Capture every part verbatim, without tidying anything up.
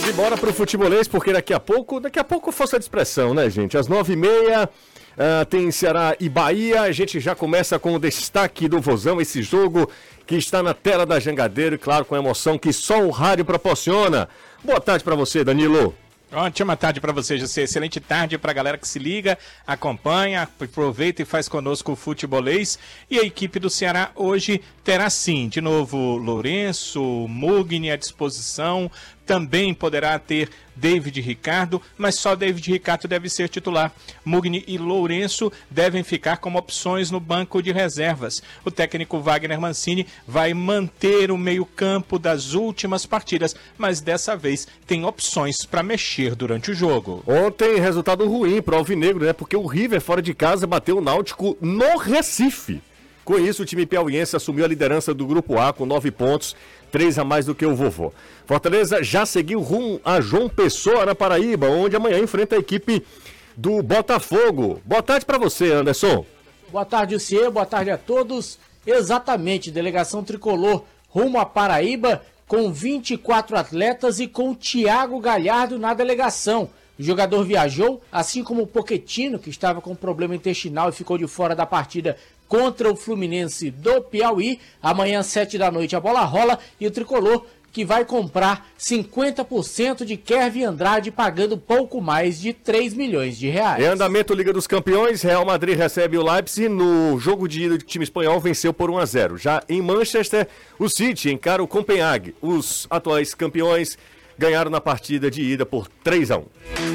E bora pro futebolês, porque daqui a pouco, daqui a pouco força de expressão, né, gente? Às nove e meia uh, tem Ceará e Bahia. A gente já começa com o destaque do Vozão, esse jogo que está na tela da Jangadeiro e, claro, com a emoção que só o rádio proporciona. Boa tarde para você, Danilo. Ótima tarde para você, José. Excelente tarde para a galera que se liga, acompanha, aproveita e faz conosco o futebolês. E a equipe do Ceará hoje terá sim, de novo, Lourenço, Mugni à disposição. Também poderá ter David Ricardo, mas só David Ricardo deve ser titular. Mugni e Lourenço devem ficar como opções no banco de reservas. O técnico Wagner Mancini vai manter o meio-campo das últimas partidas, mas dessa vez tem opções para mexer durante o jogo. Ontem, resultado ruim para o Alvinegro, né? Porque o River, fora de casa, bateu o Náutico no Recife. Com isso, o time piauiense assumiu a liderança do Grupo A com nove pontos, três a mais do que o Vovô. Fortaleza já seguiu rumo a João Pessoa, na Paraíba, onde amanhã enfrenta a equipe do Botafogo. Boa tarde para você, Anderson. Boa tarde, Ciê. Boa tarde a todos. Exatamente, delegação tricolor rumo a Paraíba com vinte e quatro atletas e com o Thiago Galhardo na delegação. O jogador viajou, assim como o Pochettino, que estava com problema intestinal e ficou de fora da partida contra o Fluminense do Piauí. Amanhã, sete da noite, a bola rola e o tricolor que vai comprar cinquenta por cento de Kevin Andrade, pagando pouco mais de três milhões de reais. Em andamento, Liga dos Campeões, Real Madrid recebe o Leipzig. No jogo de ida, o time espanhol venceu por um a zero. Já em Manchester, o City encara o Copenhague. Os atuais campeões ganharam na partida de ida por três a um.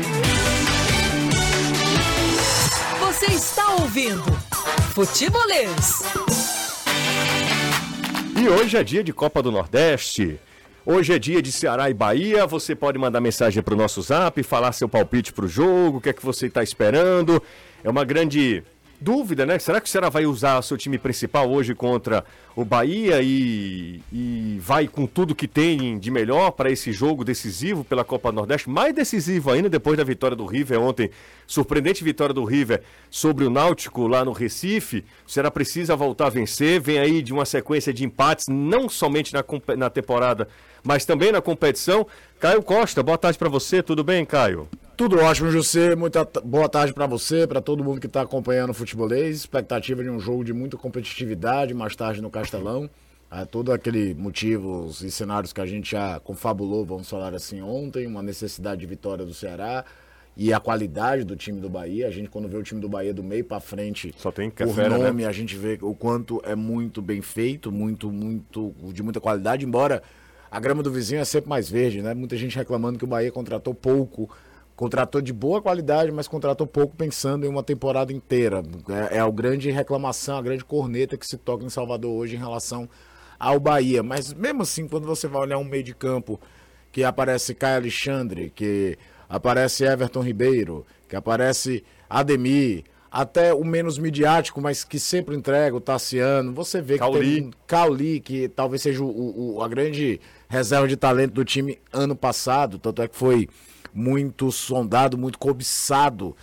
Você está ouvindo Futebolês. E hoje é dia de Copa do Nordeste. Hoje é dia de Ceará e Bahia. Você pode mandar mensagem para o nosso zap, falar seu palpite para o jogo, o que é que você está esperando. É uma grande dúvida, né? Será que o Ceará vai usar o seu time principal hoje contra o Bahia e, e vai com tudo que tem de melhor para esse jogo decisivo pela Copa do Nordeste? Mais decisivo ainda depois da vitória do River ontem. Surpreendente vitória do River sobre o Náutico lá no Recife. O Ceará precisa voltar a vencer. Vem aí de uma sequência de empates, não somente na, na temporada, mas também na competição. Caio Costa, boa tarde para você. Tudo bem, Caio? Tudo ótimo, José. Muita t- boa tarde para você, para todo mundo que está acompanhando o futebolês. Expectativa de um jogo de muita competitividade mais tarde no Castelão. Ah, todo aquele motivos e cenários que a gente já confabulou, vamos falar assim, ontem. Uma necessidade de vitória do Ceará e a qualidade do time do Bahia. A gente, quando vê o time do Bahia do meio para frente, só tem por fera, nome, né? A gente vê o quanto é muito bem feito, muito, muito, de muita qualidade. Embora a grama do vizinho é sempre mais verde, né? Muita gente reclamando que o Bahia contratou pouco. Contratou de boa qualidade, mas contratou pouco pensando em uma temporada inteira. É, é a grande reclamação, a grande corneta que se toca em Salvador hoje em relação ao Bahia. Mas mesmo assim, quando você vai olhar um meio de campo que aparece Caio Alexandre, que aparece Everton Ribeiro, que aparece Ademir, até o menos midiático, mas que sempre entrega, o Tassiano, você vê que Cauli. tem um Cauli, que talvez seja o, o, a grande reserva de talento do time ano passado, tanto é que foi muito sondado, muito cobiçado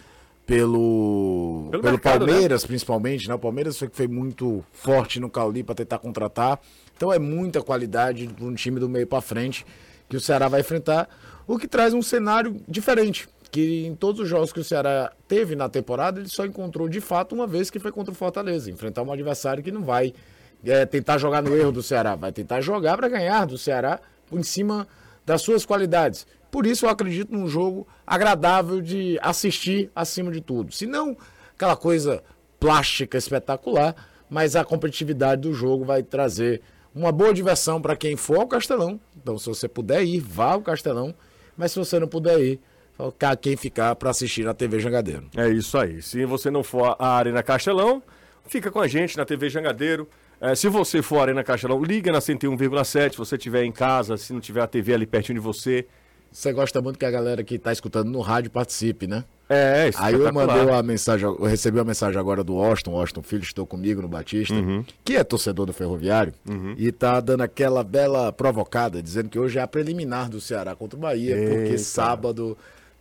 pelo, pelo, pelo mercado, Palmeiras, né? Principalmente, né? O Palmeiras foi, foi muito forte no Cauli para tentar contratar. Então é muita qualidade para um time do meio para frente que o Ceará vai enfrentar, o que traz um cenário diferente, que em todos os jogos que o Ceará teve na temporada, ele só encontrou de fato uma vez, que foi contra o Fortaleza, enfrentar um adversário que não vai é, tentar jogar no erro do Ceará, vai tentar jogar para ganhar do Ceará por cima das suas qualidades. Por isso eu acredito num jogo agradável de assistir acima de tudo. Se não aquela coisa plástica, espetacular, mas a competitividade do jogo vai trazer uma boa diversão para quem for ao Castelão. Então, se você puder ir, vá ao Castelão. Mas se você não puder ir, quem ficar para assistir na T V Jangadeiro. É isso aí. Se você não for à Arena Castelão, fica com a gente na T V Jangadeiro. É, se você for à Arena Castelão, liga na cento e um vírgula sete. Se você estiver em casa, se não tiver a T V ali pertinho de você. Você gosta muito que a galera que está escutando no rádio participe, né? É, Aí eu mandei uma mensagem, eu recebi uma mensagem agora do Austin, Austin Filho, estou comigo no Batista, uhum. que é torcedor do Ferroviário, uhum. e tá dando aquela bela provocada, dizendo que hoje é a preliminar do Ceará contra o Bahia, Eita. Porque sábado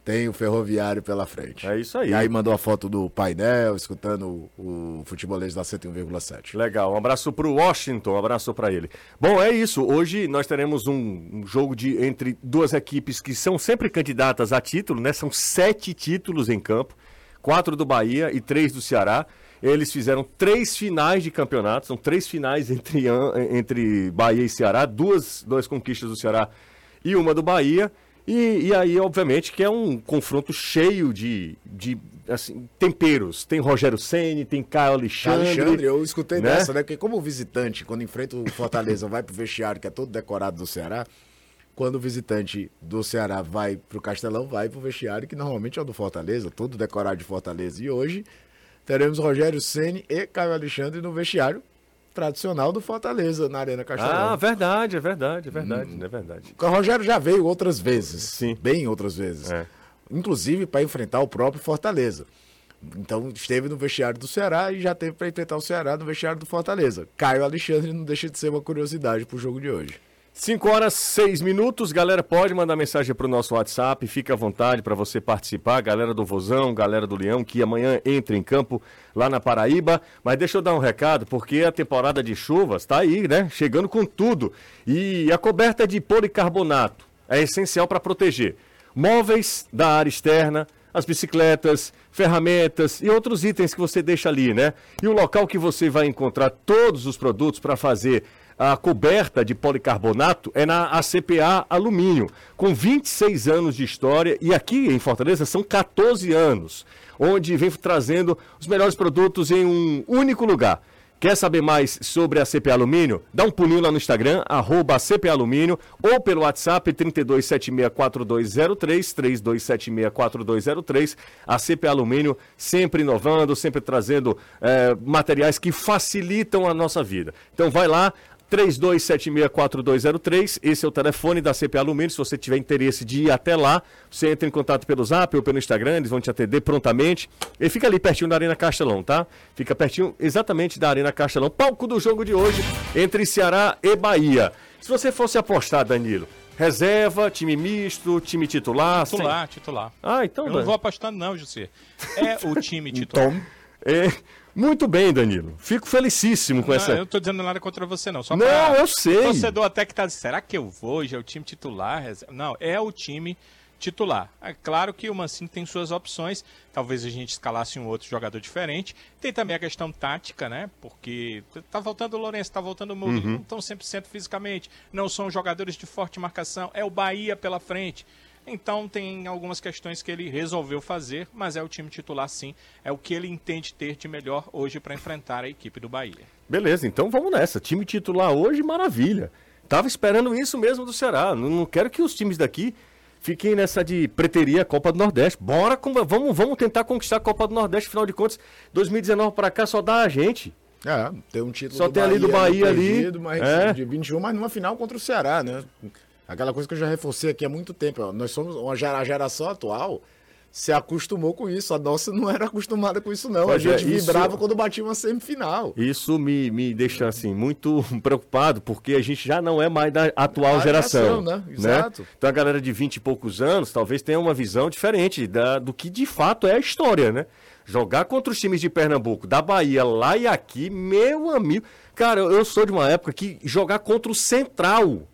tem o Ferroviário pela frente. É isso aí. E aí mandou a foto do painel, escutando o, o futebolês da cento e um vírgula sete. Legal, um abraço pro Washington, um abraço para ele. Bom, é isso, hoje nós teremos um, um jogo de entre duas equipes que são sempre candidatas a título, né? São sete títulos em campo, quatro do Bahia e três do Ceará. Eles fizeram três finais de campeonato, são três finais entre, entre Bahia e Ceará, duas, duas conquistas do Ceará e uma do Bahia. E, e aí, obviamente, que é um confronto cheio de, de assim, temperos. Tem Rogério Ceni, tem Caio Alexandre. Alexandre, eu escutei né? dessa, né? Porque como o visitante, quando enfrenta o Fortaleza, vai pro vestiário, que é todo decorado do Ceará, quando o visitante do Ceará vai pro Castelão, vai pro vestiário, que normalmente é o do Fortaleza, todo decorado de Fortaleza. E hoje teremos Rogério Ceni e Caio Alexandre no vestiário tradicional do Fortaleza, na Arena Castelão. Ah, verdade, é verdade, é verdade, hum. é verdade. O Rogério já veio outras vezes, Sim. bem outras vezes, é. inclusive para enfrentar o próprio Fortaleza. Então esteve no vestiário do Ceará e já teve para enfrentar o Ceará no vestiário do Fortaleza. Caio Alexandre não deixa de ser uma curiosidade pro jogo de hoje. cinco horas, seis minutos, galera, pode mandar mensagem pro nosso WhatsApp, fica à vontade para você participar, galera do Vozão, galera do Leão, que amanhã entra em campo lá na Paraíba, mas deixa eu dar um recado, porque a temporada de chuvas tá aí, né, chegando com tudo, e a coberta de policarbonato é essencial para proteger móveis da área externa, as bicicletas, ferramentas e outros itens que você deixa ali, né, e o local que você vai encontrar todos os produtos para fazer a coberta de policarbonato é na A C P A Alumínio, com vinte e seis anos de história, e aqui em Fortaleza são quatorze anos, onde vem trazendo os melhores produtos em um único lugar. Quer saber mais sobre a A C P A Alumínio? Dá um pulinho lá no Instagram, arroba A C P A Alumínio, ou pelo WhatsApp trinta e dois setenta e seis, quatro dois zero três, trinta e dois setenta e seis, quatro dois zero três. A C P A Alumínio sempre inovando, sempre trazendo é, materiais que facilitam a nossa vida. Então vai lá, três dois sete seis, quatro dois zero três, esse é o telefone da C P A Alumínio. Se você tiver interesse de ir até lá, você entra em contato pelo Zap ou pelo Instagram, eles vão te atender prontamente. E fica ali pertinho da Arena Castelão, tá? Fica pertinho exatamente da Arena Castelão, palco do jogo de hoje entre Ceará e Bahia. Se você fosse apostar, Danilo, reserva, time misto, time titular... Titular, sem... titular. Ah, então... Eu não vou apostando não, José. É o time titular. Tom. É... Muito bem, Danilo. Fico felicíssimo com não, essa... Eu não tô dizendo nada contra você, não. Só não, pra... eu sei. O torcedor até que tá dizendo, será que eu vou? Já é o time titular? Não, é o time titular. É claro que o Mancini tem suas opções. Talvez a gente escalasse um outro jogador diferente. Tem também a questão tática, né? Porque tá voltando o Lourenço, tá voltando o Mourinho. Uhum. Não estão cem por cento fisicamente. Não são jogadores de forte marcação. É o Bahia pela frente. Então tem algumas questões que ele resolveu fazer, mas é o time titular sim, é o que ele entende ter de melhor hoje para enfrentar a equipe do Bahia. Beleza, então vamos nessa, time titular hoje, maravilha. Tava esperando isso mesmo do Ceará, não, não quero que os times daqui fiquem nessa de preteria Copa do Nordeste. Bora, com, vamos, vamos tentar conquistar a Copa do Nordeste, afinal de contas, dois mil e dezenove para cá só dá a gente. É, tem um título só do tem Bahia, ali do Bahia perdido, ali, mas é. de vinte e um, mas numa final contra o Ceará, né? Aquela coisa que eu já reforcei aqui há muito tempo. Ó. Nós somos uma gera, a geração atual se acostumou com isso. A nossa não era acostumada com isso, não. Pois a gente é, vibrava isso... quando batia uma semifinal. Isso me, me deixa assim, muito preocupado, porque a gente já não é mais da atual a geração. geração né? Exato. Né? Então a galera de vinte e poucos anos talvez tenha uma visão diferente da, do que de fato é a história, né? Jogar contra os times de Pernambuco, da Bahia, lá e aqui, meu amigo. Cara, eu sou de uma época que jogar contra o Central.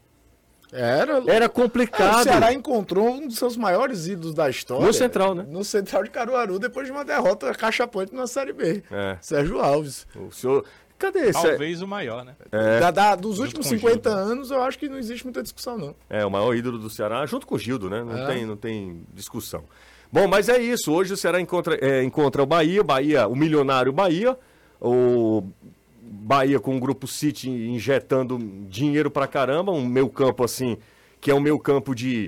Era, Era complicado. É, o Ceará encontrou um dos seus maiores ídolos da história. No Central, né? No Central de Caruaru, depois de uma derrota cachapante na Série B. É. Sérgio Alves. O senhor... Cadê esse? Talvez o maior, né? É. Da, da, dos junto últimos cinquenta anos, eu acho que não existe muita discussão, não. É, o maior ídolo do Ceará, junto com o Gildo, né? Não, é. tem, não tem discussão. Bom, mas é isso. Hoje o Ceará encontra, é, encontra o Bahia, Bahia, o milionário Bahia, o... Bahia com o Grupo City injetando dinheiro pra caramba, um meio campo assim, que é um meio campo de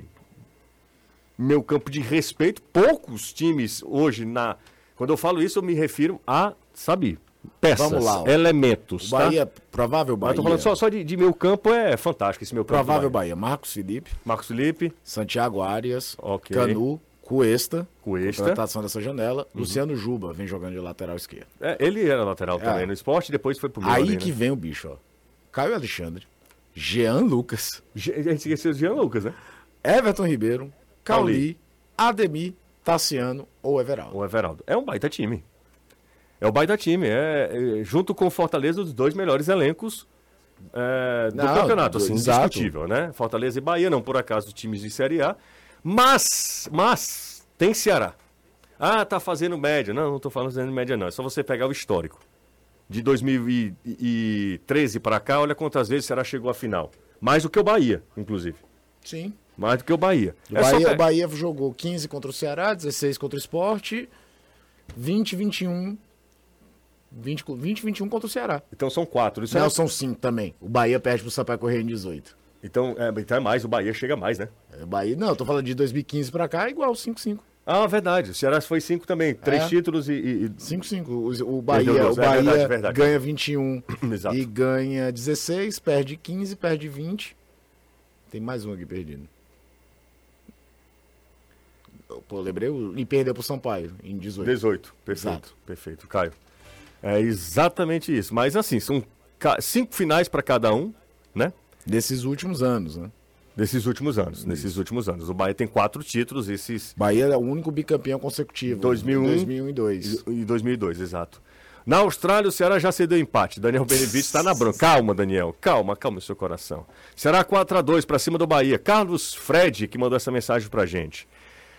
meu campo de respeito. Poucos times hoje, na quando eu falo isso, eu me refiro a, sabe, peças, Vamos lá, elementos. O Bahia, tá? provável Bahia. Eu tô falando só, só de, de meio campo, é fantástico esse meu campo. Provável Bahia. Bahia, Marcos Felipe. Marcos Felipe. Santiago Arias. Okay. Canu. Cuesta, Cuesta. Contratação dessa janela. Uhum. Luciano Juba vem jogando de lateral esquerdo. É, ele era lateral é. também no Sport, depois foi pro Aí ali, que né? vem o bicho, ó. Caio Alexandre, Jean Lucas. A gente esqueceu de Jean Lucas, né? Everton Ribeiro, Cauli, Ademir, Tassiano ou Everaldo. O Everaldo. É um baita time. É o baita time. É, é, junto com o Fortaleza, os dois melhores elencos é, do Não, campeonato. Assim, exato. indiscutível, né? Fortaleza e Bahia, não por acaso, times de Série A. Mas, mas, tem Ceará. Ah, tá fazendo média. Não, não tô fazendo média, não. É só você pegar o histórico. De dois mil e treze para cá, olha quantas vezes o Ceará chegou à final. Mais do que o Bahia, inclusive. Sim. Mais do que o Bahia. O É só Bahia, pe- o Bahia jogou quinze contra o Ceará, dezesseis contra o Sport, vinte, vinte e um. vinte, vinte, vinte e um contra o Ceará. Então são quatro. Isso Não, é... são cinco também. O Bahia perde pro Sampaio Correia em dezoito. Então, é, então é mais, o Bahia chega mais, né? É, o Bahia, não, eu tô falando de dois mil e quinze pra cá, é igual, cinco cinco. Ah, verdade. O Ceará foi cinco também. Três É. títulos e... e- cinco cinco. O, o Bahia, Perdeu dois, o é Bahia verdade, verdade. ganha vinte e um Exato. e ganha dezesseis, perde quinze, perde vinte. Tem mais um aqui perdido. Pô, lembrei, o- e perdeu pro Sampaio em dezoito. dezoito. Perfeito. Exato. Perfeito, Caio. É exatamente isso. Mas assim, são ca- cinco finais para cada um, né? Desses últimos anos, né? Desses últimos anos. Nesses últimos anos. O Bahia tem quatro títulos, esses... Bahia é o único bicampeão consecutivo. dois mil e um dois mil e dois. Em dois mil e dois, exato. Na Austrália, o Ceará já cedeu empate. Daniel Benevides está na bronca. Calma, Daniel. Calma, calma o seu coração. Ceará quatro a dois para cima do Bahia. Carlos Fred, que mandou essa mensagem pra gente.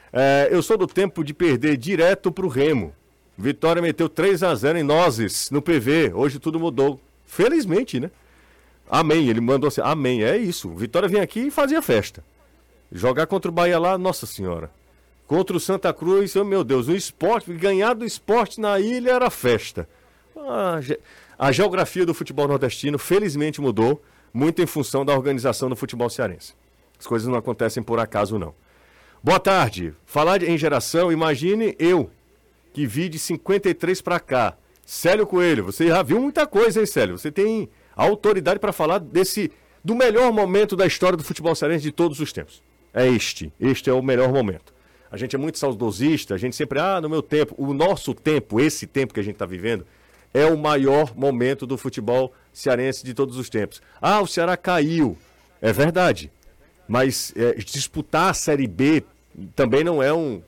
É, eu sou do tempo de perder direto pro Remo. Vitória meteu três a zero em Nozes, no P V. Hoje tudo mudou. Felizmente, né? Amém. Ele mandou assim, amém. É isso. Vitória vinha aqui e fazia festa. Jogar contra o Bahia lá, nossa senhora. Contra o Santa Cruz, oh, meu Deus, o esporte, ganhar do esporte na ilha era festa. A, ge- a geografia do futebol nordestino, felizmente, mudou, muito em função da organização do futebol cearense. As coisas não acontecem por acaso, não. Boa tarde. Falar de- em geração, imagine eu, que vi de cinquenta e três para cá. Célio Coelho, você já viu muita coisa, hein, Célio? Você tem autoridade para falar desse, do melhor momento da história do futebol cearense de todos os tempos. É este. Este é o melhor momento. A gente é muito saudosista, a gente sempre, ah, no meu tempo, o nosso tempo, esse tempo que a gente está vivendo, é o maior momento do futebol cearense de todos os tempos. Ah, o Ceará caiu. É verdade. Mas é, disputar a Série B também não é um,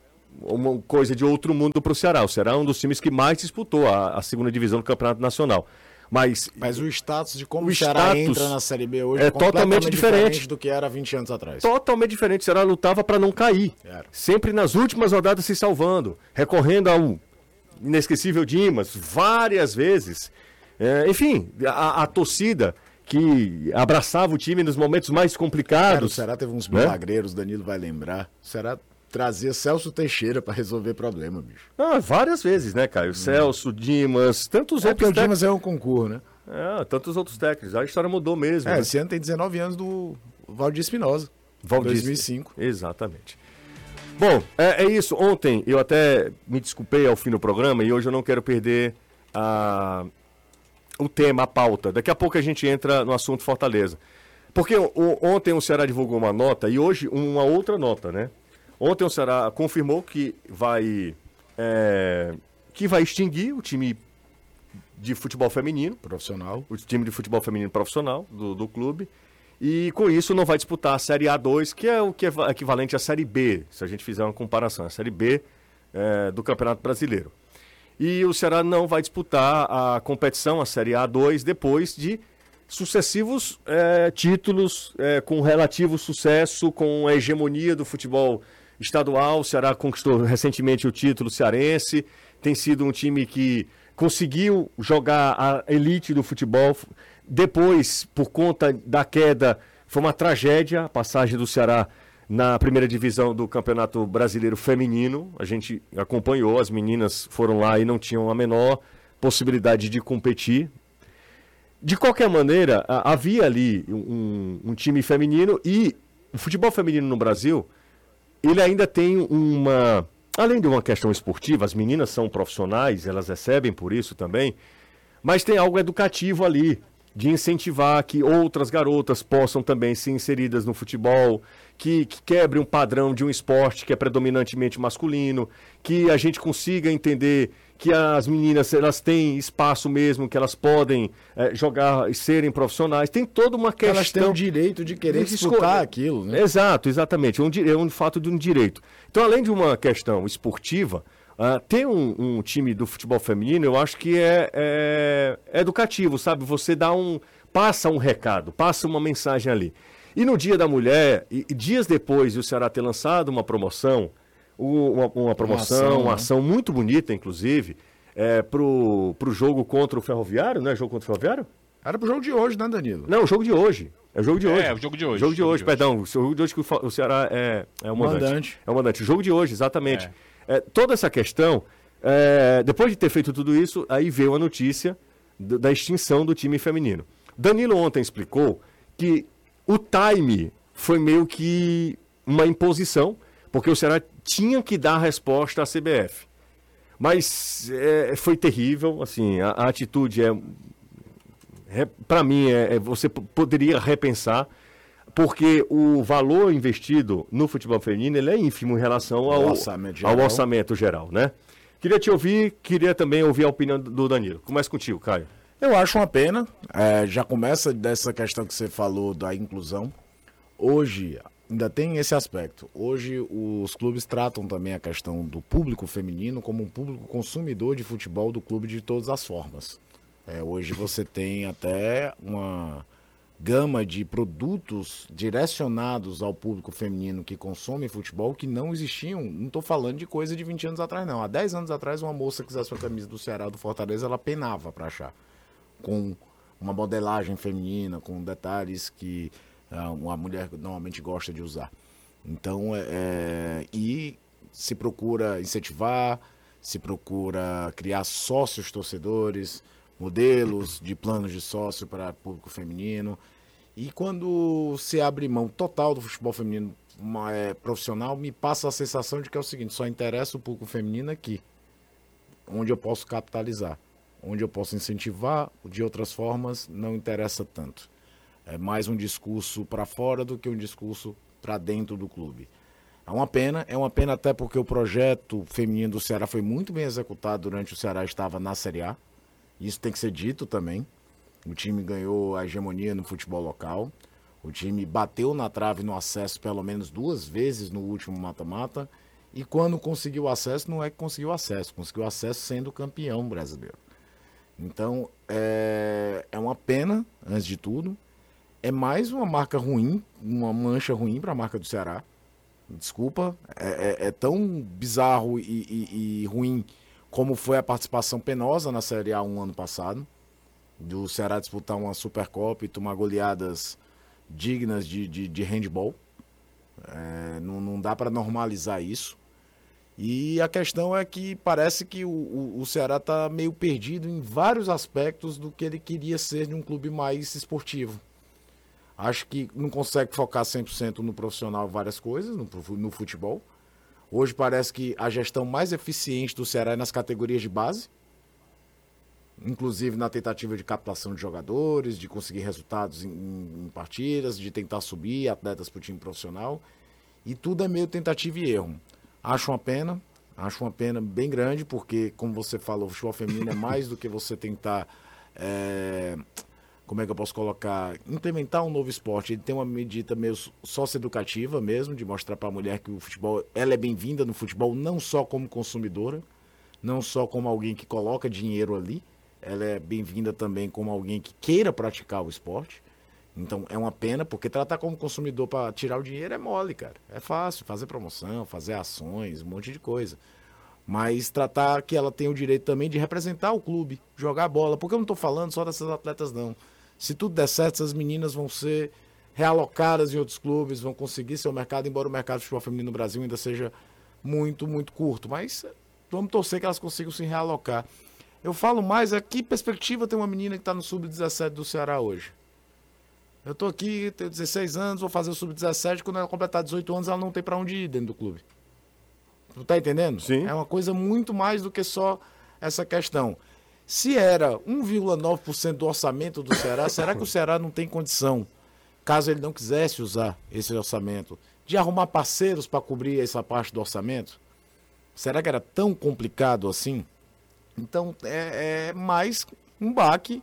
uma coisa de outro mundo para o Ceará. O Ceará é um dos times que mais disputou a, a segunda divisão do Campeonato Nacional. Mas, Mas o status de como O o Ceará status entra na Série B hoje é é completamente totalmente diferente. do que era vinte anos atrás. totalmente diferente. O Ceará lutava para não cair. Era. Sempre nas últimas rodadas se salvando, recorrendo ao inesquecível Dimas várias vezes. É, enfim, a, a torcida que abraçava o time nos momentos mais Cara, o complicados. Ceará teve uns né? milagreiros, o Danilo vai lembrar. O Ceará trazia Celso Teixeira pra resolver problema, bicho. Ah, várias vezes, né, Caio? Celso, Dimas, tantos É porque outros o técnicos. Dimas é um concurso, né? É, tantos outros técnicos. A história mudou mesmo. É, né? esse ano tem dezenove anos do Valdir Espinosa. Valdir. dois mil e cinco. Exatamente. Bom, é, é isso. Ontem eu até me desculpei ao fim do programa e hoje eu não quero perder a, o tema, a pauta. Daqui a pouco a gente entra no assunto Fortaleza. Porque o- ontem o Ceará divulgou uma nota e hoje uma outra nota, né? Ontem o Ceará confirmou que vai, é, que vai extinguir o time de futebol feminino, Profissional. o time de futebol feminino profissional do, do clube. E com isso não vai disputar a Série A dois, que é o que é equivalente à Série B, se a gente fizer uma comparação, a Série B é, do Campeonato Brasileiro. E o Ceará não vai disputar a competição, a Série A dois, depois de sucessivos é, títulos é, com relativo sucesso, com a hegemonia do futebol estadual. O Ceará conquistou recentemente o título cearense, tem sido um time que conseguiu jogar a elite do futebol. Depois, por conta da queda, foi uma tragédia a passagem do Ceará na primeira divisão do Campeonato Brasileiro Feminino. A gente acompanhou, as meninas foram lá e não tinham a menor possibilidade de competir. De qualquer maneira, a- havia ali um, um time feminino e o futebol feminino no Brasil, ele ainda tem uma... Além de uma questão esportiva, as meninas são profissionais, elas recebem por isso também, mas tem algo educativo ali, de incentivar que outras garotas possam também ser inseridas no futebol, que, que quebre um padrão de um esporte que é predominantemente masculino, que a gente consiga entender que as meninas elas têm espaço mesmo, que elas podem é, jogar e serem profissionais. Tem toda uma questão... Elas têm o direito de querer de disputar escolher. aquilo, né? Exato, exatamente. É um, di- é um fato de um direito. Então, além de uma questão esportiva, uh, ter um, um time do futebol feminino, eu acho que é, é, é educativo, sabe? Você dá um... passa um recado, passa uma mensagem ali. E no Dia da Mulher, e, e dias depois de o Ceará ter lançado uma promoção, o- uma, uma promoção, uma ação, né? ação muito bonita, inclusive, é, pro, pro jogo contra o Ferroviário, não é jogo contra o Ferroviário? Era pro jogo de hoje, né, Danilo? Não, o jogo de hoje. É o jogo de hoje. É, o jogo de hoje. Jogo de Jogo hoje, de perdão. O jogo de hoje que o Fa- o Ceará é, é o mandante. Mandante. É o mandante. O jogo de hoje, exatamente. É, toda essa questão, é, depois de ter feito tudo isso, aí veio a notícia do- da extinção do time feminino. Danilo ontem explicou que o time foi meio que uma imposição, porque o Ceará tinha que dar a resposta à C B F. Mas é, foi terrível, assim, a, a atitude é, para mim, é, é- você p- poderia repensar, porque o valor investido no futebol feminino ele é ínfimo em relação ao, Ao orçamento ao geral. orçamento geral, né? Queria te ouvir, queria também ouvir a opinião do Danilo. Começa contigo, Caio. Eu acho uma pena. É, já começa dessa questão que você falou da inclusão. Hoje, ainda tem esse aspecto. Hoje, os clubes tratam também a questão do público feminino como um público consumidor de futebol do clube de todas as formas. É, hoje você tem até uma gama de produtos direcionados ao público feminino que consome futebol que não existiam. Não estou falando de coisa de vinte anos atrás, não. Há dez anos atrás, uma moça que quisesse uma camisa do Ceará, do Fortaleza, ela penava para achar. Com uma modelagem feminina, com detalhes que ah, uma mulher normalmente gosta de usar. Então, é, é, e se procura incentivar, se procura criar sócios torcedores, modelos de planos de sócio para público feminino. E quando se abre mão total do futebol feminino uma, é, profissional, me passa a sensação de que é o seguinte, só interessa o público feminino aqui, onde eu posso capitalizar. Onde eu posso incentivar, de outras formas, não interessa tanto. É mais um discurso para fora do que um discurso para dentro do clube. É uma pena, é uma pena até porque o projeto feminino do Ceará foi muito bem executado durante o Ceará estava na Série A. Isso tem que ser dito também. O time ganhou a hegemonia no futebol local. O time bateu na trave no acesso pelo menos duas vezes no último mata-mata. E quando conseguiu acesso, não é que conseguiu acesso, conseguiu acesso sendo campeão brasileiro. Então, é, é uma pena, antes de tudo. É mais uma marca ruim, uma mancha ruim para a marca do Ceará. Desculpa, é, é, é tão bizarro e, e, e ruim como foi a participação penosa na Série A um ano passado. Do Ceará disputar uma Supercopa e tomar goleadas dignas de, de, de handball. É, não, não dá para normalizar isso. E a questão é que parece que o, o, o Ceará está meio perdido em vários aspectos do que ele queria ser de um clube mais esportivo. Acho que não consegue focar cem por cento no profissional várias coisas, no, no futebol. Hoje parece que a gestão mais eficiente do Ceará é nas categorias de base. Inclusive na tentativa de captação de jogadores, de conseguir resultados em, em partidas, de tentar subir atletas para o time profissional. E tudo é meio tentativa e erro. Acho uma pena, acho uma pena bem grande, porque, como você falou, o futebol feminino é mais do que você tentar, é, como é que eu posso colocar, implementar um novo esporte. Ele tem uma medida meio socioeducativa mesmo, de mostrar para a mulher que o futebol, ela é bem-vinda no futebol, não só como consumidora, não só como alguém que coloca dinheiro ali, ela é bem-vinda também como alguém que queira praticar o esporte. Então é uma pena, porque tratar como consumidor para tirar o dinheiro é mole, cara. É fácil, fazer promoção, fazer ações, um monte de coisa. Mas tratar que ela tem o direito também de representar o clube, jogar bola. Porque eu não estou falando só dessas atletas, não. Se tudo der certo, essas meninas vão ser realocadas em outros clubes, vão conseguir seu mercado, embora o mercado de futebol feminino no Brasil ainda seja muito, muito curto. Mas vamos torcer que elas consigam se realocar. Eu falo mais, é que perspectiva tem uma menina que está no sub dezessete do Ceará hoje? Eu tô aqui, tenho dezesseis anos, vou fazer o sub dezessete, quando ela completar dezoito anos, ela não tem pra onde ir dentro do clube. Tu tá entendendo? Sim. É uma coisa muito mais do que só essa questão. Se era um vírgula nove por cento do orçamento do Ceará, será que o Ceará não tem condição, caso ele não quisesse usar esse orçamento, de arrumar parceiros para cobrir essa parte do orçamento? Será que era tão complicado assim? Então é, é mais um baque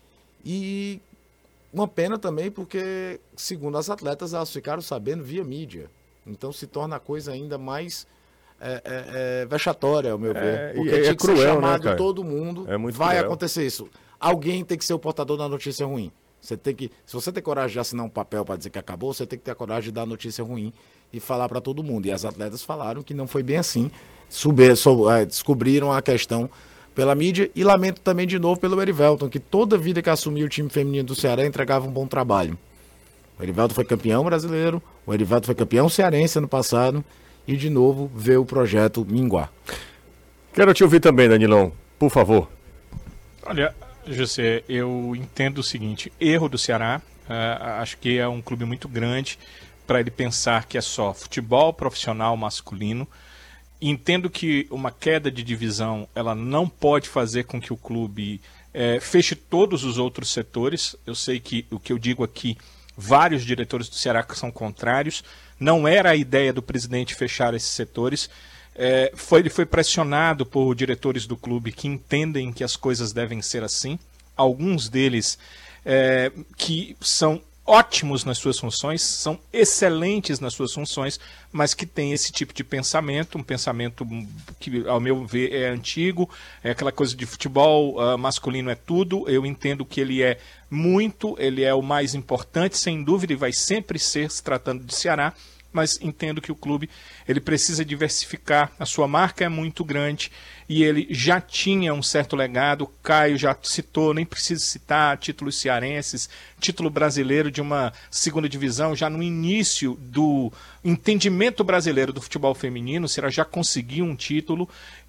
e uma pena também porque, segundo as atletas, elas ficaram sabendo via mídia. Então se torna a coisa ainda mais é, é, é, vexatória, ao meu É, ver. Porque e é tinha que cruel, ser né, chamado cara? todo mundo, É muito vai cruel. acontecer isso. Alguém tem que ser o portador da notícia ruim. Você tem que, se você tem coragem de assinar um papel para dizer que acabou, você tem que ter a coragem de dar a notícia ruim e falar para todo mundo. E as atletas falaram que não foi bem assim. Sube, sou, é, descobriram a questão pela mídia e lamento também de novo pelo Erivelton, que toda vida que assumiu o time feminino do Ceará entregava um bom trabalho. O Erivelton foi campeão brasileiro, o Erivelton foi campeão cearense ano passado e de novo vê o projeto minguar. Quero te ouvir também, Danilão, por favor. Olha, José, eu entendo o seguinte, erro do Ceará, uh, acho que é um clube muito grande para ele pensar que é só futebol profissional masculino. Entendo que uma queda de divisão ela não pode fazer com que o clube eh, feche todos os outros setores. Eu sei que o que eu digo aqui, vários diretores do Ceará são contrários. Não era a ideia do presidente fechar esses setores. É, foi, ele foi pressionado por diretores do clube que entendem que as coisas devem ser assim. Alguns deles é, que são ótimos nas suas funções, são excelentes nas suas funções, mas que têm esse tipo de pensamento, um pensamento que, ao meu ver, é antigo, é aquela coisa de futebol uh, masculino é tudo. Eu entendo que ele é muito, ele é o mais importante, sem dúvida, e vai sempre ser, se tratando de Ceará, mas entendo que o clube ele precisa diversificar, a sua marca é muito grande e ele já tinha um certo legado. O Caio já citou, nem preciso citar, títulos cearenses, título brasileiro de uma segunda divisão, já no início do entendimento brasileiro do futebol feminino, o Ceará já conseguiu um título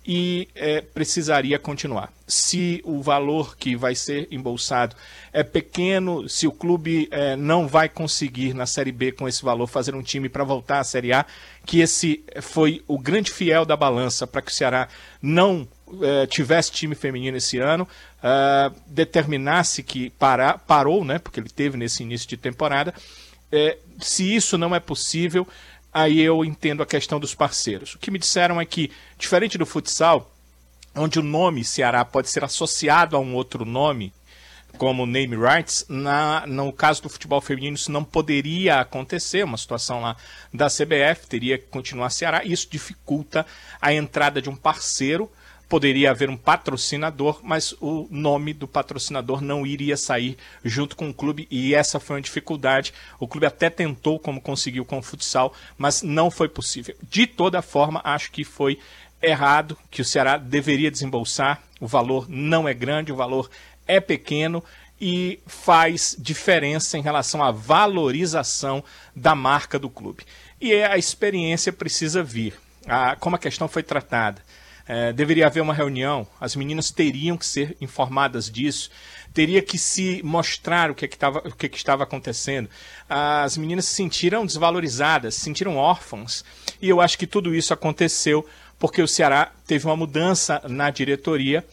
e é, precisaria continuar. Se o valor que vai ser embolsado é pequeno, se o clube é, não vai conseguir na Série B com esse valor fazer um time para voltar à Série A, que esse foi o grande fiel da balança para que o Ceará não é, tivesse time feminino esse ano, é, determinasse que parar, parou, né, porque ele teve nesse início de temporada. É, se isso não é possível, aí eu entendo a questão dos parceiros. O que me disseram é que, diferente do futsal, onde o nome Ceará pode ser associado a um outro nome, como name rights, na, no caso do futebol feminino isso não poderia acontecer, uma situação lá da C B F, teria que continuar Ceará, e isso dificulta a entrada de um parceiro. Poderia haver um patrocinador, mas o nome do patrocinador não iria sair junto com o clube, e essa foi uma dificuldade. O clube até tentou, como conseguiu com o futsal, mas não foi possível. De toda forma, acho que foi errado, que o Ceará deveria desembolsar. O valor não é grande, o valor é pequeno e faz diferença em relação à valorização da marca do clube. E a experiência precisa vir. A, como a questão foi tratada. É, deveria haver uma reunião, as meninas teriam que ser informadas disso, teria que se mostrar o que, é que, tava, o que, é que estava acontecendo. As meninas se sentiram desvalorizadas, se sentiram órfãs, e eu acho que tudo isso aconteceu porque o Ceará teve uma mudança na diretoria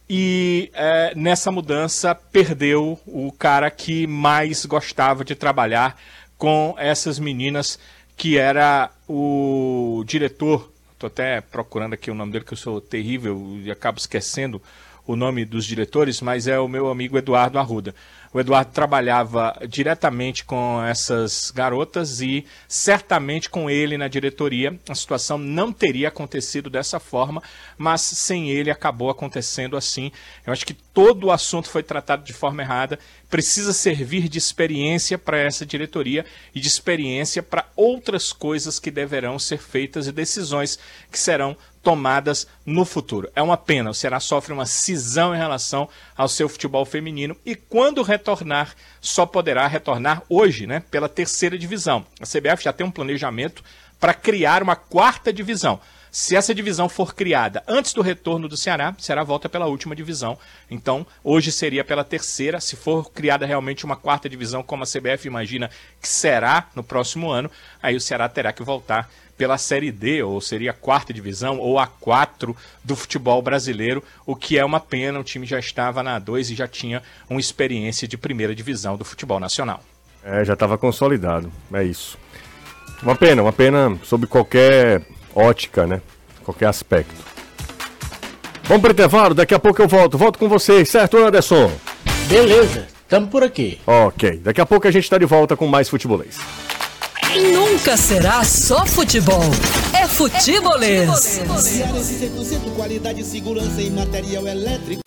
e é, nessa mudança perdeu o cara que mais gostava de trabalhar com essas meninas, que era o diretor. Estou até procurando aqui o nome dele, que eu sou terrível e acabo esquecendo o nome dos diretores, mas é o meu amigo Eduardo Arruda. O Eduardo trabalhava diretamente com essas garotas e certamente com ele na diretoria a situação não teria acontecido dessa forma, mas sem ele acabou acontecendo assim. Eu acho que todo o assunto foi tratado de forma errada, precisa servir de experiência para essa diretoria e de experiência para outras coisas que deverão ser feitas e decisões que serão tomadas no futuro. É uma pena, o Ceará sofre uma cisão em relação ao seu futebol feminino e quando retornar, só poderá retornar hoje, né, pela terceira divisão. A C B F já tem um planejamento para criar uma quarta divisão. Se essa divisão for criada antes do retorno do Ceará, o Ceará volta pela última divisão. Então, hoje seria pela terceira. Se for criada realmente uma quarta divisão, como a C B F imagina que será no próximo ano, aí o Ceará terá que voltar pela Série D, ou seria a quarta divisão, ou a quatro do futebol brasileiro, o que é uma pena. O time já estava na A dois e já tinha uma experiência de primeira divisão do futebol nacional. É, já estava consolidado, é isso. Uma pena, uma pena sob qualquer ótica, né? Qualquer aspecto. Vamos pro intervalo, daqui a pouco eu volto. Volto com vocês, certo, Anderson? Beleza, tamo por aqui. Ok, daqui a pouco a gente tá de volta com mais futebolês. Nunca será só futebol. É futebolês. cem por cento qualidade e segurança em material elétrico.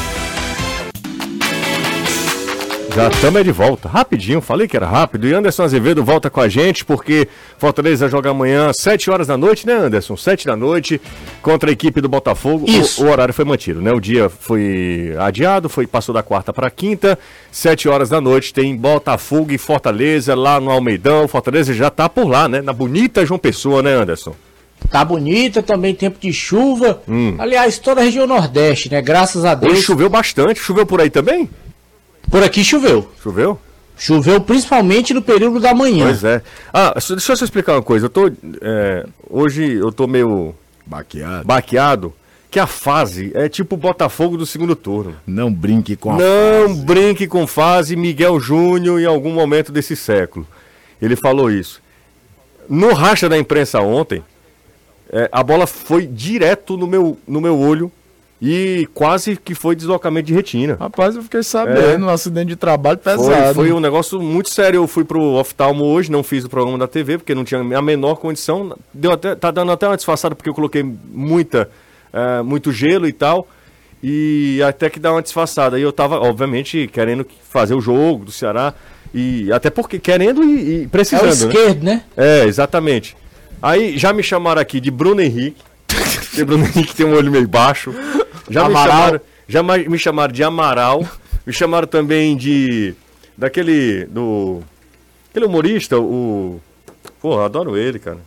Já estamos de volta, rapidinho, falei que era rápido. E Anderson Azevedo volta com a gente, porque Fortaleza joga amanhã às sete horas da noite, né, Anderson? sete da noite, contra a equipe do Botafogo. Isso. O, o horário foi mantido, né? O dia foi adiado, foi, passou da quarta para quinta. sete horas da noite tem Botafogo e Fortaleza lá no Almeidão. Fortaleza já tá por lá, né? Na bonita João Pessoa, né, Anderson? Tá bonita, também tempo de chuva. Hum. Aliás, toda a região Nordeste, né? Graças a Deus. Hoje choveu bastante. Choveu por aí também? Por aqui choveu. Choveu? Choveu principalmente no período da manhã. Pois é. Ah, deixa eu só explicar uma coisa. Eu tô, é, hoje eu tô meio Baqueado. baqueado, que a fase é tipo o Botafogo do segundo turno. Não brinque com a Não fase. brinque com fase Miguel Júnior em algum momento desse século. Ele falou isso. No racha da imprensa ontem, é, a bola foi direto no meu, no meu olho e quase que foi deslocamento de retina. Rapaz, eu fiquei sabendo, um acidente de trabalho pesado. Foi, foi um negócio muito sério. Eu fui pro oftalmo hoje, não fiz o programa da T V, porque não tinha a menor condição. Deu até, tá dando até uma disfarçada, porque eu coloquei muita, uh, muito gelo e tal. E até que dá uma disfarçada. E eu tava, obviamente, querendo fazer o jogo do Ceará. E até porque querendo e, e precisando. É o esquerdo, né? né? É, exatamente. Aí já me chamaram aqui de Bruno Henrique. Porque Bruno Henrique tem um olho meio baixo. Já me Amaral. chamaram, já ma- me chamaram de Amaral. Me chamaram também de. Daquele. Do. Aquele humorista, o. Pô, eu adoro ele, cara.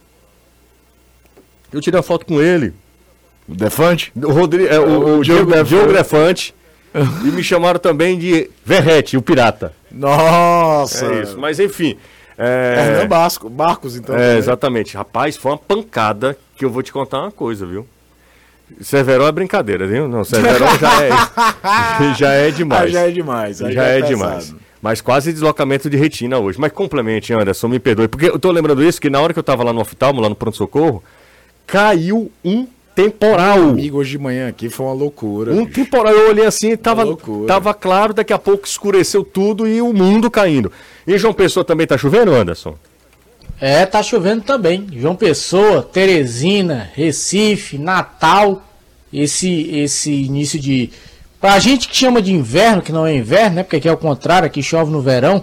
Eu tirei uma foto com ele. O Defante? O, Rodrigo, é, o, o, O Diogo, Diogo Diogo Defante. E me chamaram também de Verrete, o pirata. Nossa! É isso. Mas enfim. É, Hernan Basco, Barcos, então. é, também. exatamente. Rapaz, foi uma pancada que eu vou te contar uma coisa, viu? Cerveró é brincadeira, viu? Não, Cerveró já é, já é demais. Ah, já é demais. aí Já é pesado. demais. Mas quase deslocamento de retina hoje. Mas complemente, Anderson, me perdoe. Porque eu tô lembrando isso, que na hora que eu tava lá no oftalmo, lá no pronto-socorro, caiu um temporal. Amigo, hoje de manhã aqui foi uma loucura. Um bicho. temporal. Eu olhei assim, tava, loucura. tava claro, daqui a pouco escureceu tudo e o mundo caindo. E João Pessoa também tá chovendo, Anderson? É, tá chovendo também. João Pessoa, Teresina, Recife, Natal. Esse, esse início de... Pra gente que chama de inverno, que não é inverno, né? Porque aqui é o contrário, aqui chove no verão.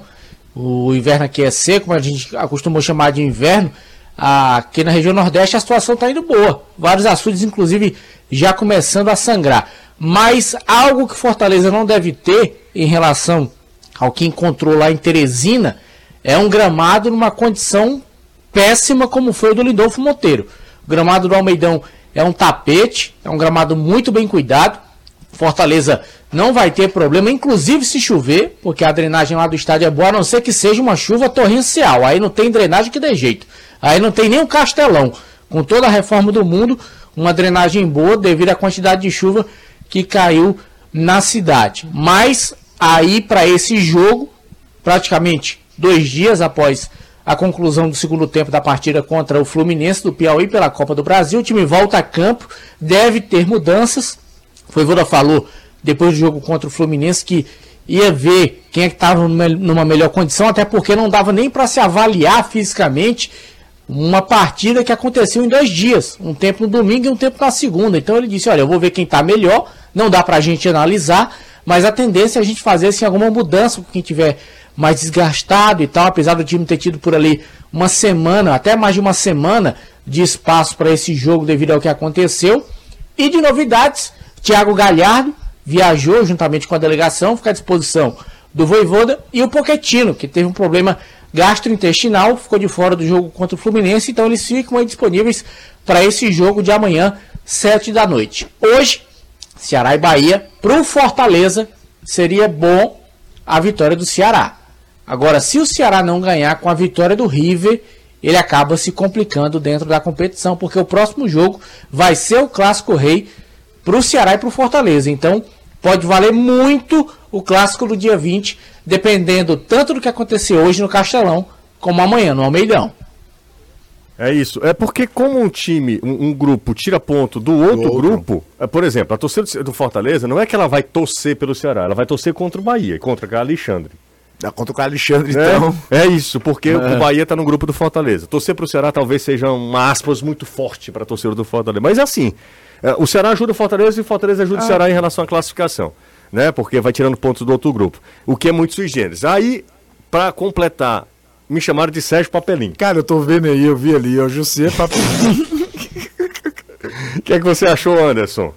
O inverno aqui é seco, mas a gente acostumou chamar de inverno. Aqui na região Nordeste a situação tá indo boa. Vários açudes, inclusive, já começando a sangrar. Mas algo que Fortaleza não deve ter em relação ao que encontrou lá em Teresina é um gramado numa condição péssima como foi o do Lindolfo Monteiro. O gramado do Almeidão é um tapete, é um gramado muito bem cuidado. Fortaleza não vai ter problema, inclusive se chover, porque a drenagem lá do estádio é boa, a não ser que seja uma chuva torrencial. Aí não tem drenagem que dê jeito. Aí não tem nem um Castelão. Com toda a reforma do mundo, uma drenagem boa devido à quantidade de chuva que caiu na cidade. Mas aí para esse jogo, praticamente dois dias após a conclusão do segundo tempo da partida contra o Fluminense do Piauí pela Copa do Brasil, o time volta a campo, deve ter mudanças. O Voivoda falou depois do jogo contra o Fluminense que ia ver quem é que estava numa melhor condição, até porque não dava nem para se avaliar fisicamente uma partida que aconteceu em dois dias, um tempo no domingo e um tempo na segunda. Então ele disse, olha, eu vou ver quem está melhor, não dá para a gente analisar, mas a tendência é a gente fazer assim, alguma mudança com quem tiver mais desgastado e tal, apesar do time ter tido por ali uma semana, até mais de uma semana de espaço para esse jogo devido ao que aconteceu. E de novidades, Thiago Galhardo viajou juntamente com a delegação, fica à disposição do Voivoda, e o Pochettino, que teve um problema gastrointestinal, ficou de fora do jogo contra o Fluminense, então eles ficam aí disponíveis para esse jogo de amanhã, sete da noite. Hoje, Ceará e Bahia, para o Fortaleza, seria bom a vitória do Ceará. Agora, se o Ceará não ganhar com a vitória do River, ele acaba se complicando dentro da competição, porque o próximo jogo vai ser o Clássico Rei para o Ceará e para o Fortaleza. Então, pode valer muito o Clássico do dia vinte, dependendo tanto do que acontecer hoje no Castelão, como amanhã no Almeidão. É isso. É porque como um time, um, um grupo tira ponto do outro, do outro. grupo, é, por exemplo, a torcida do Fortaleza não é que ela vai torcer pelo Ceará, ela vai torcer contra o Bahia, contra o Alexandre. Dá contra o Alexandre, é, então. É isso, porque é. o Bahia tá no grupo do Fortaleza. Torcer pro Ceará talvez seja uma aspas muito forte pra torcida do Fortaleza. Mas é assim, é, o Ceará ajuda o Fortaleza e o Fortaleza ajuda ah. o Ceará em relação à classificação, né? Porque vai tirando pontos do outro grupo. O que é muito sui generis. Aí, pra completar, me chamaram de Sérgio Papelinho. Cara, eu tô vendo aí, eu vi ali, o José Papelinho. O que é que você achou, Anderson?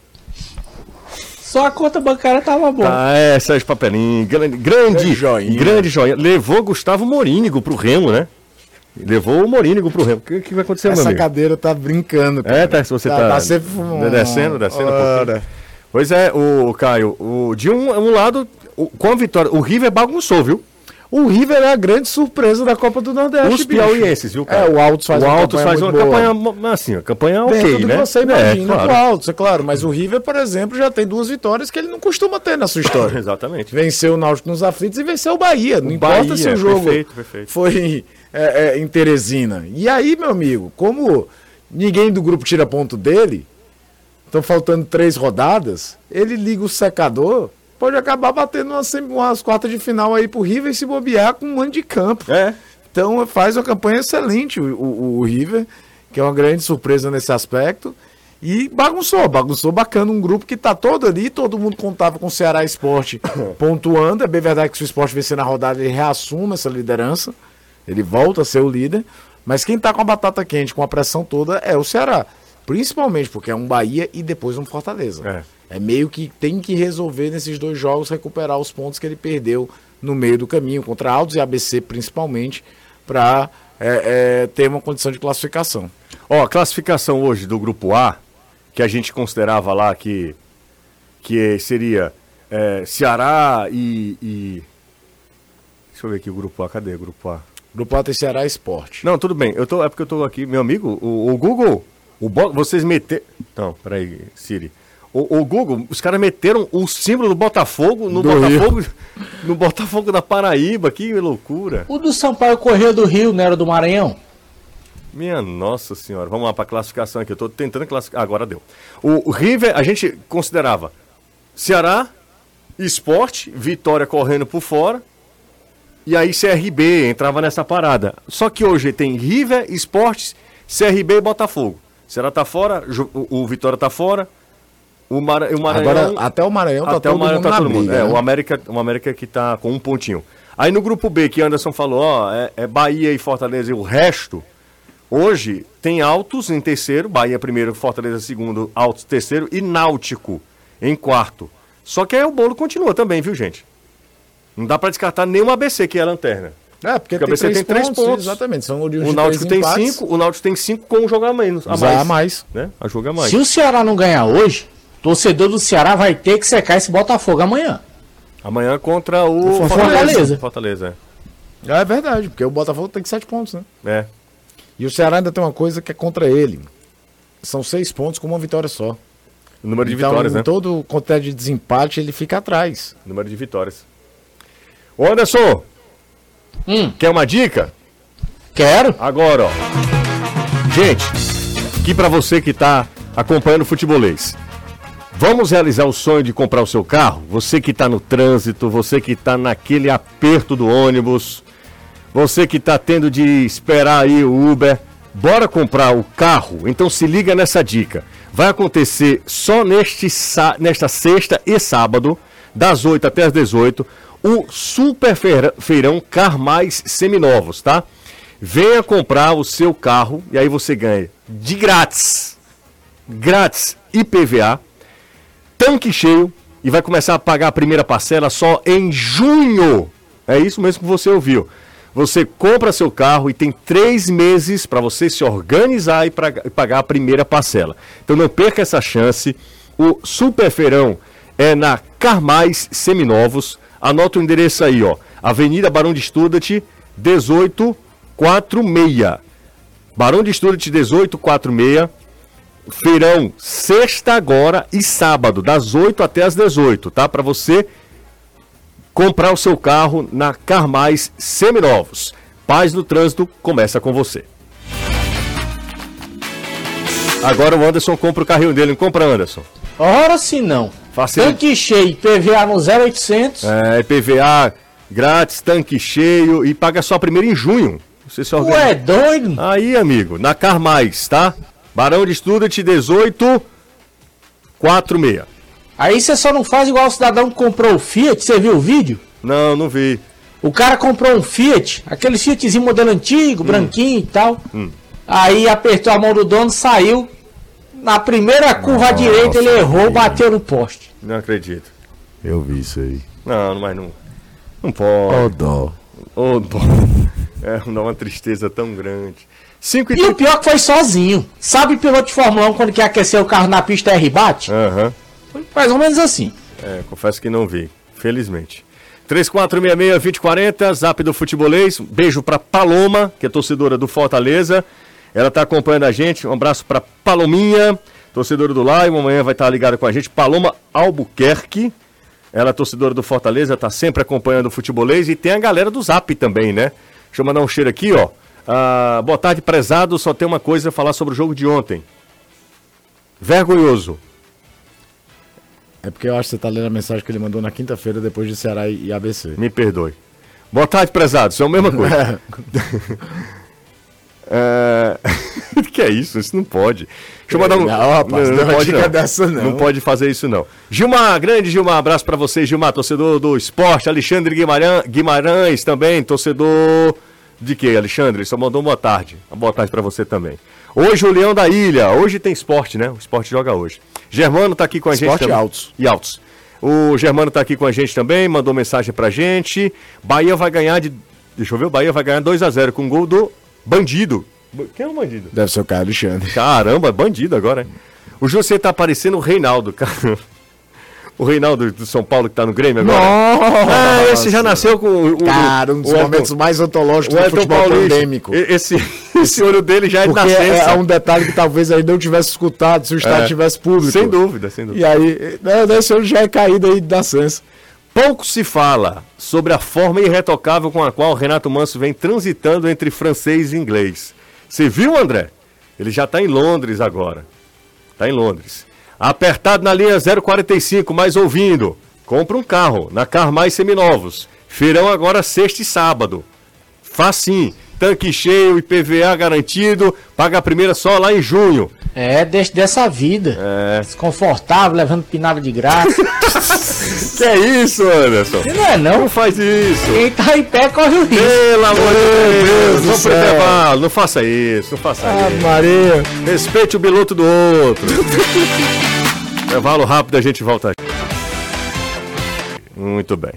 Só a conta bancária tava boa. Ah, é, Sérgio Papelinho. Grande, grande joinha. Grande joinha. Levou Gustavo Morínigo pro Remo, né? Levou o Morínigo pro Remo. O que, que vai acontecer, Essa meu amigo? Essa cadeira tá brincando, cara. É, tá, se você tá... Tá, tá sempre... Descendo, descendo Ora. um pouquinho. Pois é, o Caio, o, de um, um lado, o, com a vitória, o River bagunçou, viu? O River é a grande surpresa da Copa do Nordeste. Os piauienses, viu, cara? É, o Altos faz o uma Altos campanha faz uma campanha, assim, uma campanha ok, dentro né? Do que você imagina é, claro. O Altos, é claro. Mas o River, por exemplo, já tem duas vitórias que ele não costuma ter na sua história. Exatamente. Venceu o Náutico nos aflitos e venceu o Bahia. Não o importa Bahia, se o jogo perfeito, perfeito. foi é, é, em Teresina. E aí, meu amigo, como ninguém do grupo tira ponto dele, estão faltando três rodadas, ele liga o secador... Pode acabar batendo umas, umas quartas de final aí pro River e se bobear com um ano de campo. É. Então faz uma campanha excelente o, o, o River, que é uma grande surpresa nesse aspecto. E bagunçou, bagunçou bacana um grupo que tá todo ali, todo mundo contava com o Ceará Esporte pontuando. É bem verdade que se o Esporte vencer na rodada, ele reassume essa liderança, ele volta a ser o líder. Mas quem tá com a batata quente, com a pressão toda, é o Ceará. Principalmente porque é um Bahia e depois um Fortaleza. É. É meio que tem que resolver nesses dois jogos, recuperar os pontos que ele perdeu no meio do caminho, contra Altos e A B C principalmente, para é, é, ter uma condição de classificação. Ó, a classificação hoje do grupo A, que a gente considerava lá que, que seria é, Ceará e, e... Deixa eu ver aqui o grupo A, cadê o grupo A? Grupo A tem Ceará Esporte. Não, tudo bem, eu tô, é porque eu tô aqui, meu amigo, o, o Google, o Bo... vocês meteram... Não, peraí, Siri. O, o Google, os caras meteram o símbolo do Botafogo no do Botafogo, Rio. no Botafogo da Paraíba, que loucura. O do Sampaio Corrêa do Rio, não era do Maranhão? Minha nossa senhora, vamos lá para a classificação aqui, eu tô tentando classificar, agora deu. O, o River, a gente considerava Ceará, Sport, Vitória correndo por fora, e aí C R B entrava nessa parada. Só que hoje tem River, Sport, C R B e Botafogo. Ceará tá fora, o, o Vitória tá fora. O, Mar... o Maranhão... Agora, até o Maranhão tá até todo o Maranhão mundo tá na todo mundo. briga, É, né? o América, o América que tá com um pontinho. Aí no grupo B, que Anderson falou, ó, é, é Bahia e Fortaleza e o resto. Hoje tem Altos em terceiro, Bahia primeiro, Fortaleza segundo, Altos terceiro e Náutico em quarto. Só que aí o bolo continua também, viu, gente? Não dá pra descartar nenhum A B C, que é a lanterna. É, porque, porque tem, a B C três tem três pontos. pontos. Exatamente, são de o Náutico tem cinco, o Náutico tem cinco com um jogo a menos. A Já mais, a mais. Né? A jogo a mais. Se o Ceará não ganhar hoje, o torcedor do Ceará vai ter que secar esse Botafogo amanhã. Amanhã contra o Fortaleza. Fortaleza. Fortaleza, é. É verdade, porque o Botafogo tem sete pontos, né? É. E o Ceará ainda tem uma coisa que é contra ele. São seis pontos com uma vitória só. O número de então, vitórias, né? todo quantidade de desempate, ele fica atrás. Número de vitórias. Ô Anderson, Hum. quer uma dica? Quero. Agora, ó. Gente, aqui pra você que tá acompanhando o futebolês. Vamos realizar o sonho de comprar o seu carro? Você que tá no trânsito, você que tá naquele aperto do ônibus, você que tá tendo de esperar aí o Uber, bora comprar o carro? Então se liga nessa dica. Vai acontecer só neste, nesta sexta e sábado, das oito até as dezoito, o Super Feirão Car Mais Seminovos, tá? Venha comprar o seu carro e aí você ganha de grátis, grátis I P V A, tanque cheio e vai começar a pagar a primeira parcela só em junho. É isso mesmo que você ouviu. Você compra seu carro e tem três meses para você se organizar e pra, pagar a primeira parcela. Então não perca essa chance. O Super Feirão é na Car Mais Seminovos. Anota o endereço aí, ó. Avenida Barão de Student, dezoito quarenta e seis. Barão de Student, dezoito quarenta e seis. Feirão, sexta agora e sábado, das oito até as dezoito, tá? Para você comprar o seu carro na Car Mais Seminovos. Paz no Trânsito começa com você. Agora o Anderson compra o carrinho dele, não compra, Anderson? Ora se não. Facilita. Tanque cheio, P V A no zero oitocentos. É, P V A grátis, tanque cheio e paga só primeiro em junho. Você se organiza. Ué, doido? Aí, amigo, na Car Mais, tá? Barão de Student dezoito quarenta e seis. Aí você só não faz igual o cidadão que comprou o Fiat, você viu o vídeo? Não, não vi. O cara comprou um Fiat, aquele Fiatzinho modelo antigo, hum. branquinho e tal. Hum. Aí apertou a mão do dono, saiu. Na primeira curva à direita ele errou, Deus. Bateu no poste. Não acredito. Eu vi isso aí. Não, mas não. Não pode. Ô, dó. Ô, dó. É, dá uma tristeza tão grande. Cinco e, e o pior que foi sozinho. Sabe piloto de Fórmula um quando quer aquecer o carro na pista e rebate? Aham. Uhum. Foi mais ou menos assim. É, confesso que não vi, felizmente. três quatro seis seis, dois zero quatro zero, Zap do Futebolês. Beijo pra Paloma, que é torcedora do Fortaleza. Ela tá acompanhando a gente. Um abraço pra Palominha, torcedora do Lion. Amanhã vai estar ligada com a gente. Paloma Albuquerque. Ela é torcedora do Fortaleza, tá sempre acompanhando o Futebolês. E tem a galera do Zap também, né? Deixa eu mandar um cheiro aqui, ó. Ah, boa tarde, prezado. Só tem uma coisa a falar sobre o jogo de ontem. Vergonhoso. É porque eu acho que você tá lendo a mensagem que ele mandou na quinta-feira depois de Ceará e A B C. Me perdoe. Boa tarde, prezado. Isso é a mesma coisa. é... que é isso? Isso não pode. Deixa eu mandar um... Não, rapaz, não, não, não pode não. Dessa, não. Não pode fazer isso, não. Gilmar, grande Gilmar, abraço pra você, Gilmar, torcedor do esporte. Alexandre Guimarães, Guimarães também, torcedor de quê, Alexandre? Só mandou uma boa tarde. Uma boa tarde pra você também. Hoje o Leão da Ilha. Hoje tem esporte, né? O esporte joga hoje. Germano tá aqui com a gente também. Esporte altos. E altos. O Germano tá aqui com a gente também, mandou mensagem pra gente. Bahia vai ganhar de... Deixa eu ver, o Bahia vai ganhar dois a zero com gol do Bandido. Quem é o Bandido? Deve ser o Caio Alexandre. Caramba, Bandido agora, hein? O José tá parecendo o Reinaldo, cara. O Reinaldo do São Paulo que tá no Grêmio agora. Nossa! Ah, esse já nasceu com o... Cara, um dos o momentos Elton, mais ontológicos do futebol Paulista. pandêmico. Esse, esse olho dele já é de Porque nascença. É um detalhe que talvez ele não tivesse escutado se o estádio é. tivesse público. Sem dúvida, sem dúvida. E aí, esse olho já é caído aí de nascença. Pouco se fala sobre a forma irretocável com a qual o Renato Manso vem transitando entre francês e inglês. Você viu, André? Ele já tá em Londres agora. Tá em Londres. Apertado na linha zero quarenta e cinco, mais ouvindo. Compra um carro na Car Mais Seminovos. Feirão agora sexta e sábado. Facinho. Tanque cheio e P V A garantido. Paga a primeira só lá em junho. É, deixa dessa vida. É. Desconfortável, levando pinada de graça. Que é isso, Anderson? Não é não. Não faz isso. Quem tá em pé corre o risco. Pelo amor de Deus, Deus vamos pro intervalo. Não faça isso, não faça ah, isso. Maria. Respeite o piloto do outro. Intervalo rápido, a gente volta aqui. Muito bem.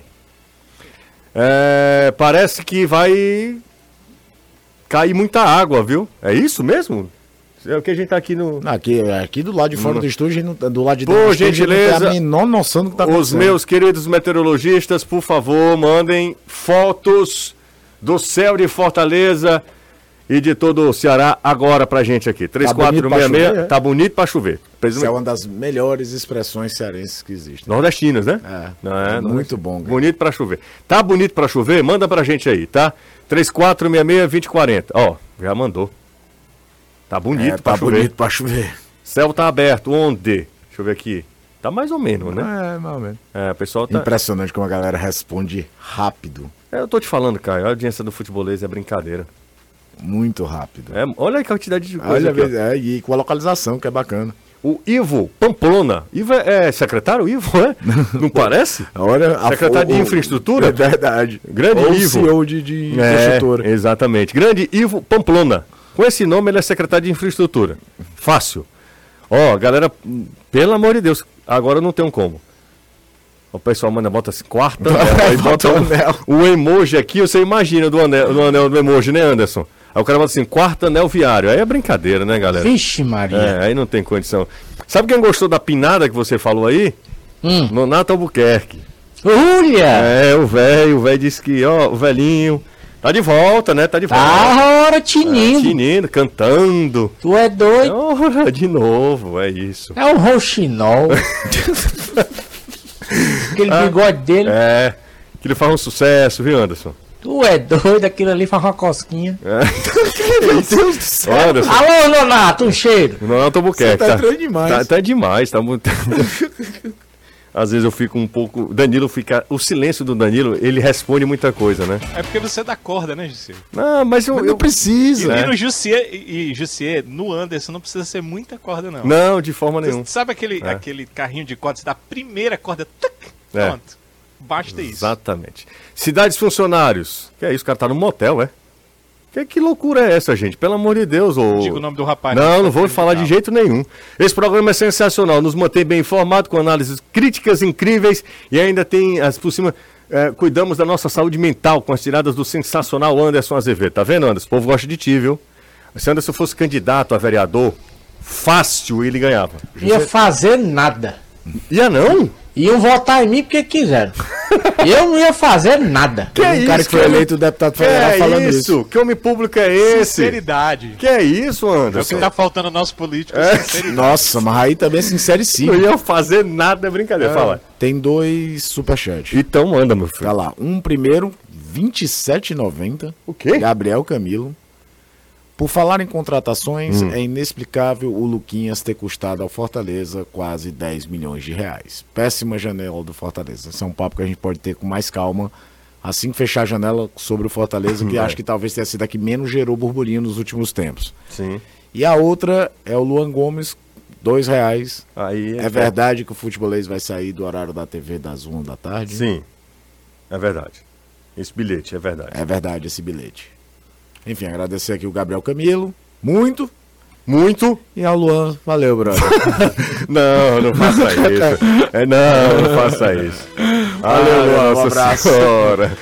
É, parece que vai cair muita água, viu? É isso mesmo? É o que a gente tá aqui no... Aqui, aqui do lado de fora no... do estúdio, do lado de dentro do estúdio, gentileza, não tem a menor noção do que tá acontecendo. Os meus queridos meteorologistas, por favor, mandem fotos do céu de Fortaleza e de todo o Ceará agora pra gente aqui. três quatro seis seis, tá bonito pra chover. Isso é uma das melhores expressões cearenses que existem. Nordestinas, né? É, Não é, é muito bom. Cara. Bonito pra chover. Tá bonito pra chover? Manda pra gente aí, tá? três quatro seis seis, dois zero quatro zero. Ó, já mandou. Tá bonito é, pra tá chover. bonito pra chover. Céu tá aberto. Onde? Deixa eu ver aqui. Tá mais ou menos, né? É, mais ou menos. É, o pessoal tá... Impressionante como a galera responde rápido. É, eu tô te falando, Caio. A audiência do futebolês é brincadeira. Muito rápido. É, olha a quantidade de coisa olha, aqui, é, e com a localização, que é bacana. O Ivo Pamplona. Ivo é, é secretário, Ivo, é? Não parece? Olha, secretário a, de o, infraestrutura? É verdade. Grande Ou Ivo. C E O de, de é, infraestrutura. Exatamente. Grande Ivo Pamplona. Com esse nome, ele é secretário de infraestrutura. Fácil. Ó, galera, pelo amor de Deus, agora não tem um como. O pessoal manda, bota assim, quarta anel, aí bota o anel. O emoji aqui, você imagina do anel, do anel do emoji, né, Anderson? Aí o cara bota assim, quarto anel viário. Aí é brincadeira, né, galera? Vixe, Maria. É, aí não tem condição. Sabe quem gostou da pinada que você falou aí? Hum. Nonato Albuquerque. Olha! É, o velho, o velho disse que, ó, o velhinho... Tá de volta, né? Tá de volta. Tá hora, tinindo. É, tinindo, cantando. Tu é doido? Oh, de novo, é isso. É um rouxinol. Aquele bigode dele. É, que ele faz um sucesso, viu, Anderson? Tu é doido, aquilo ali faz uma cosquinha. É. Meu Deus do céu. Alô, Nonato, um cheiro. Nonato Albuquerque. Você tá entrando demais. Tá, tá demais, tá muito... Às vezes eu fico um pouco... Danilo fica... O silêncio do Danilo, ele responde muita coisa, né? É porque você dá corda, né, Jussier? Não, mas eu... Mas eu... não precisa. E É. no Jussier, e, e Jussier, no Anderson, não precisa ser muita corda, não. Não, de forma nenhuma. Você sabe aquele, É. aquele carrinho de corda, você dá a primeira corda, tuc, É. pronto. Basta isso. Exatamente. Cidades funcionários. Que é isso, o cara tá no motel, é? Que, que loucura é essa, gente? Pelo amor de Deus. Ô... Diga o nome do rapaz. Não, não vou falar de jeito nenhum. Esse programa é sensacional, nos mantém bem informado, com análises críticas incríveis e ainda tem, as, por cima, é, cuidamos da nossa saúde mental com as tiradas do sensacional Anderson Azevedo. Tá vendo, Anderson? O povo gosta de ti, viu? Se Anderson fosse candidato a vereador, fácil ele ganhava. Ia fazer nada. Ia não? Iam votar em mim porque quiseram. Eu não ia fazer nada. Que é um cara isso, que foi homem- eleito deputado Que federal é falando isso. isso? Que homem público é esse? Sinceridade. Que é isso, É o Anderson? que tá faltando ao nosso político. É. Sinceridade. Nossa, mas aí também é sincericíssimo. Não ia fazer nada, é brincadeira. Fala. Tem dois superchats. Então manda, meu filho. Tá lá. Um primeiro, vinte e sete reais e noventa centavos. O quê? Gabriel Camilo. Por falar em contratações, Hum. é inexplicável o Luquinhas ter custado ao Fortaleza quase dez milhões de reais. Péssima janela do Fortaleza. Esse é um papo que a gente pode ter com mais calma assim que fechar a janela sobre o Fortaleza, que É. acho que talvez tenha sido a que menos gerou burburinho nos últimos tempos. Sim. E a outra é o Luan Gomes, dois reais. Aí É verdade que o futebolês vai sair do horário da T V das uma da tarde? Sim. É verdade. Esse bilhete é verdade. É verdade esse bilhete. Enfim, agradecer aqui o Gabriel Camilo, muito. Muito? E ao Luan, valeu, brother. Não, não faça isso. É, não, não faça isso. Valeu, Luan, um Nossa abraço. Senhora.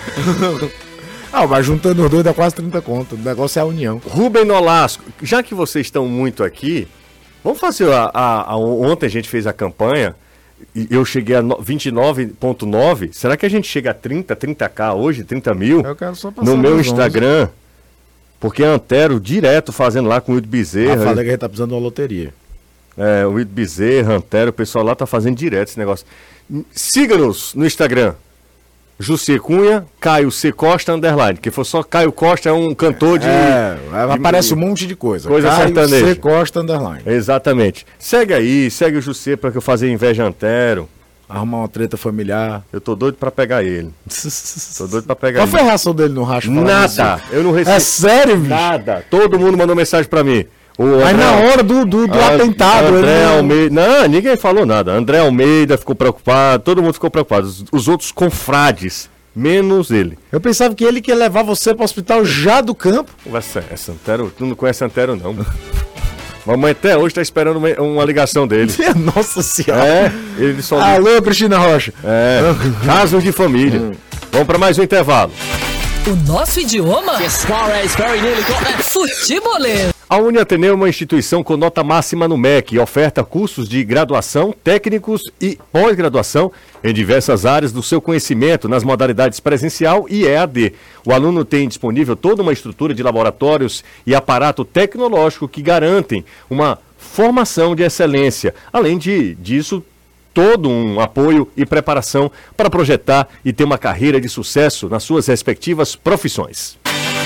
Ah, mas juntando os dois dá quase trinta conto. O negócio é a união. Rubem Nolasco, já que vocês estão muito aqui, vamos fazer a, a- a- ontem a gente fez a campanha e eu cheguei a no- vinte e nove ponto nove. Será que a gente chega a trinta, trinta k hoje, trinta mil? Eu quero só passar No meu nos onze. Instagram. Porque a Antero direto fazendo lá com o Wildo Ah, Bezerra. falei que a gente tá precisando de uma loteria. É, o Wildo Bezerra, Antero, o pessoal lá tá fazendo direto esse negócio. Siga-nos no Instagram. Jussier Cunha, Caio C. Costa, underline. Que for só Caio Costa, é um cantor de... É, aparece de- um monte de coisa. Coisa Caio sertaneja. C. Costa, underline. Exatamente. Segue aí, segue o Jussier pra que eu fazer inveja a Antero. Arrumar uma treta familiar. Eu tô doido pra pegar ele. Tô doido pra pegar Qual ele. foi a reação dele no racho? falando Nada. isso? Eu não recebi É sério, bicho? nada. Todo mundo mandou mensagem pra mim. O Mas André- na hora do, do, do And- atentado, André ele não- Almeida. Não, ninguém falou nada. André Almeida ficou preocupado, todo mundo ficou preocupado. Os, os outros confrades, menos ele. Eu pensava que ele que ia levar você pro hospital já do campo. Essa, essa Antero, tu não conhece Antero, não. Mamãe até hoje tá esperando uma, uma ligação dele. Nossa senhora. É, ele só. Alô, Cristina Rocha. É, casos de família. Vamos pra mais um intervalo. O nosso idioma? Futebolês. A Uniateneu é uma instituição com nota máxima no M E C e oferta cursos de graduação, técnicos e pós-graduação em diversas áreas do seu conhecimento nas modalidades presencial e E A D. O aluno tem disponível toda uma estrutura de laboratórios e aparato tecnológico que garantem uma formação de excelência. Além de, disso, todo um apoio e preparação para projetar e ter uma carreira de sucesso nas suas respectivas profissões.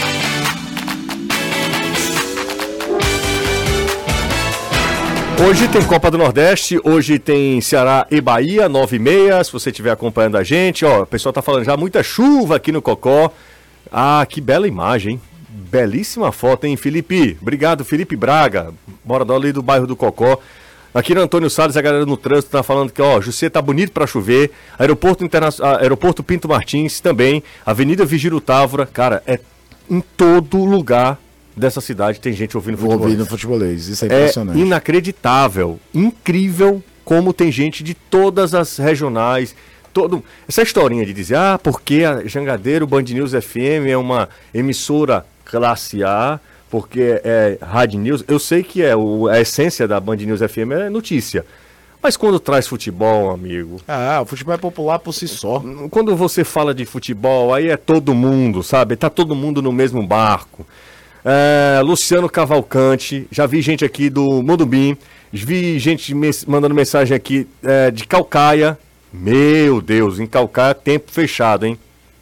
Hoje tem Copa do Nordeste, hoje tem Ceará e Bahia, nove e meia, se você estiver acompanhando a gente. Ó, o pessoal tá falando já muita chuva aqui no Cocó. Ah, que bela imagem, hein? Belíssima foto, hein, Felipe? Obrigado, Felipe Braga, morador ali do bairro do Cocó. Aqui no Antônio Salles, a galera no trânsito tá falando que, ó, Jussier tá bonito pra chover. Aeroporto, Interna... Aeroporto Pinto Martins também. Avenida Vigílio Távora, cara, é em todo lugar dessa cidade tem gente ouvindo Vou futebol. ouvir no futebolês. Isso é É impressionante. inacreditável, incrível como tem gente de todas as regionais. Todo... Essa historinha de dizer, ah, porque a Jangadeiro Band News F M é uma emissora classe A, porque é Rádio News. Eu sei que é o... a essência da Band News F M é notícia. Mas quando traz futebol, amigo, Ah, o futebol é popular por si só. quando você fala de futebol, aí é todo mundo, sabe? Tá todo mundo no mesmo barco. É, Luciano Cavalcante, já vi gente aqui do Modubim, vi gente mes- mandando mensagem aqui é, de Calcaia. Meu Deus, em Calcaia, tempo fechado, hein?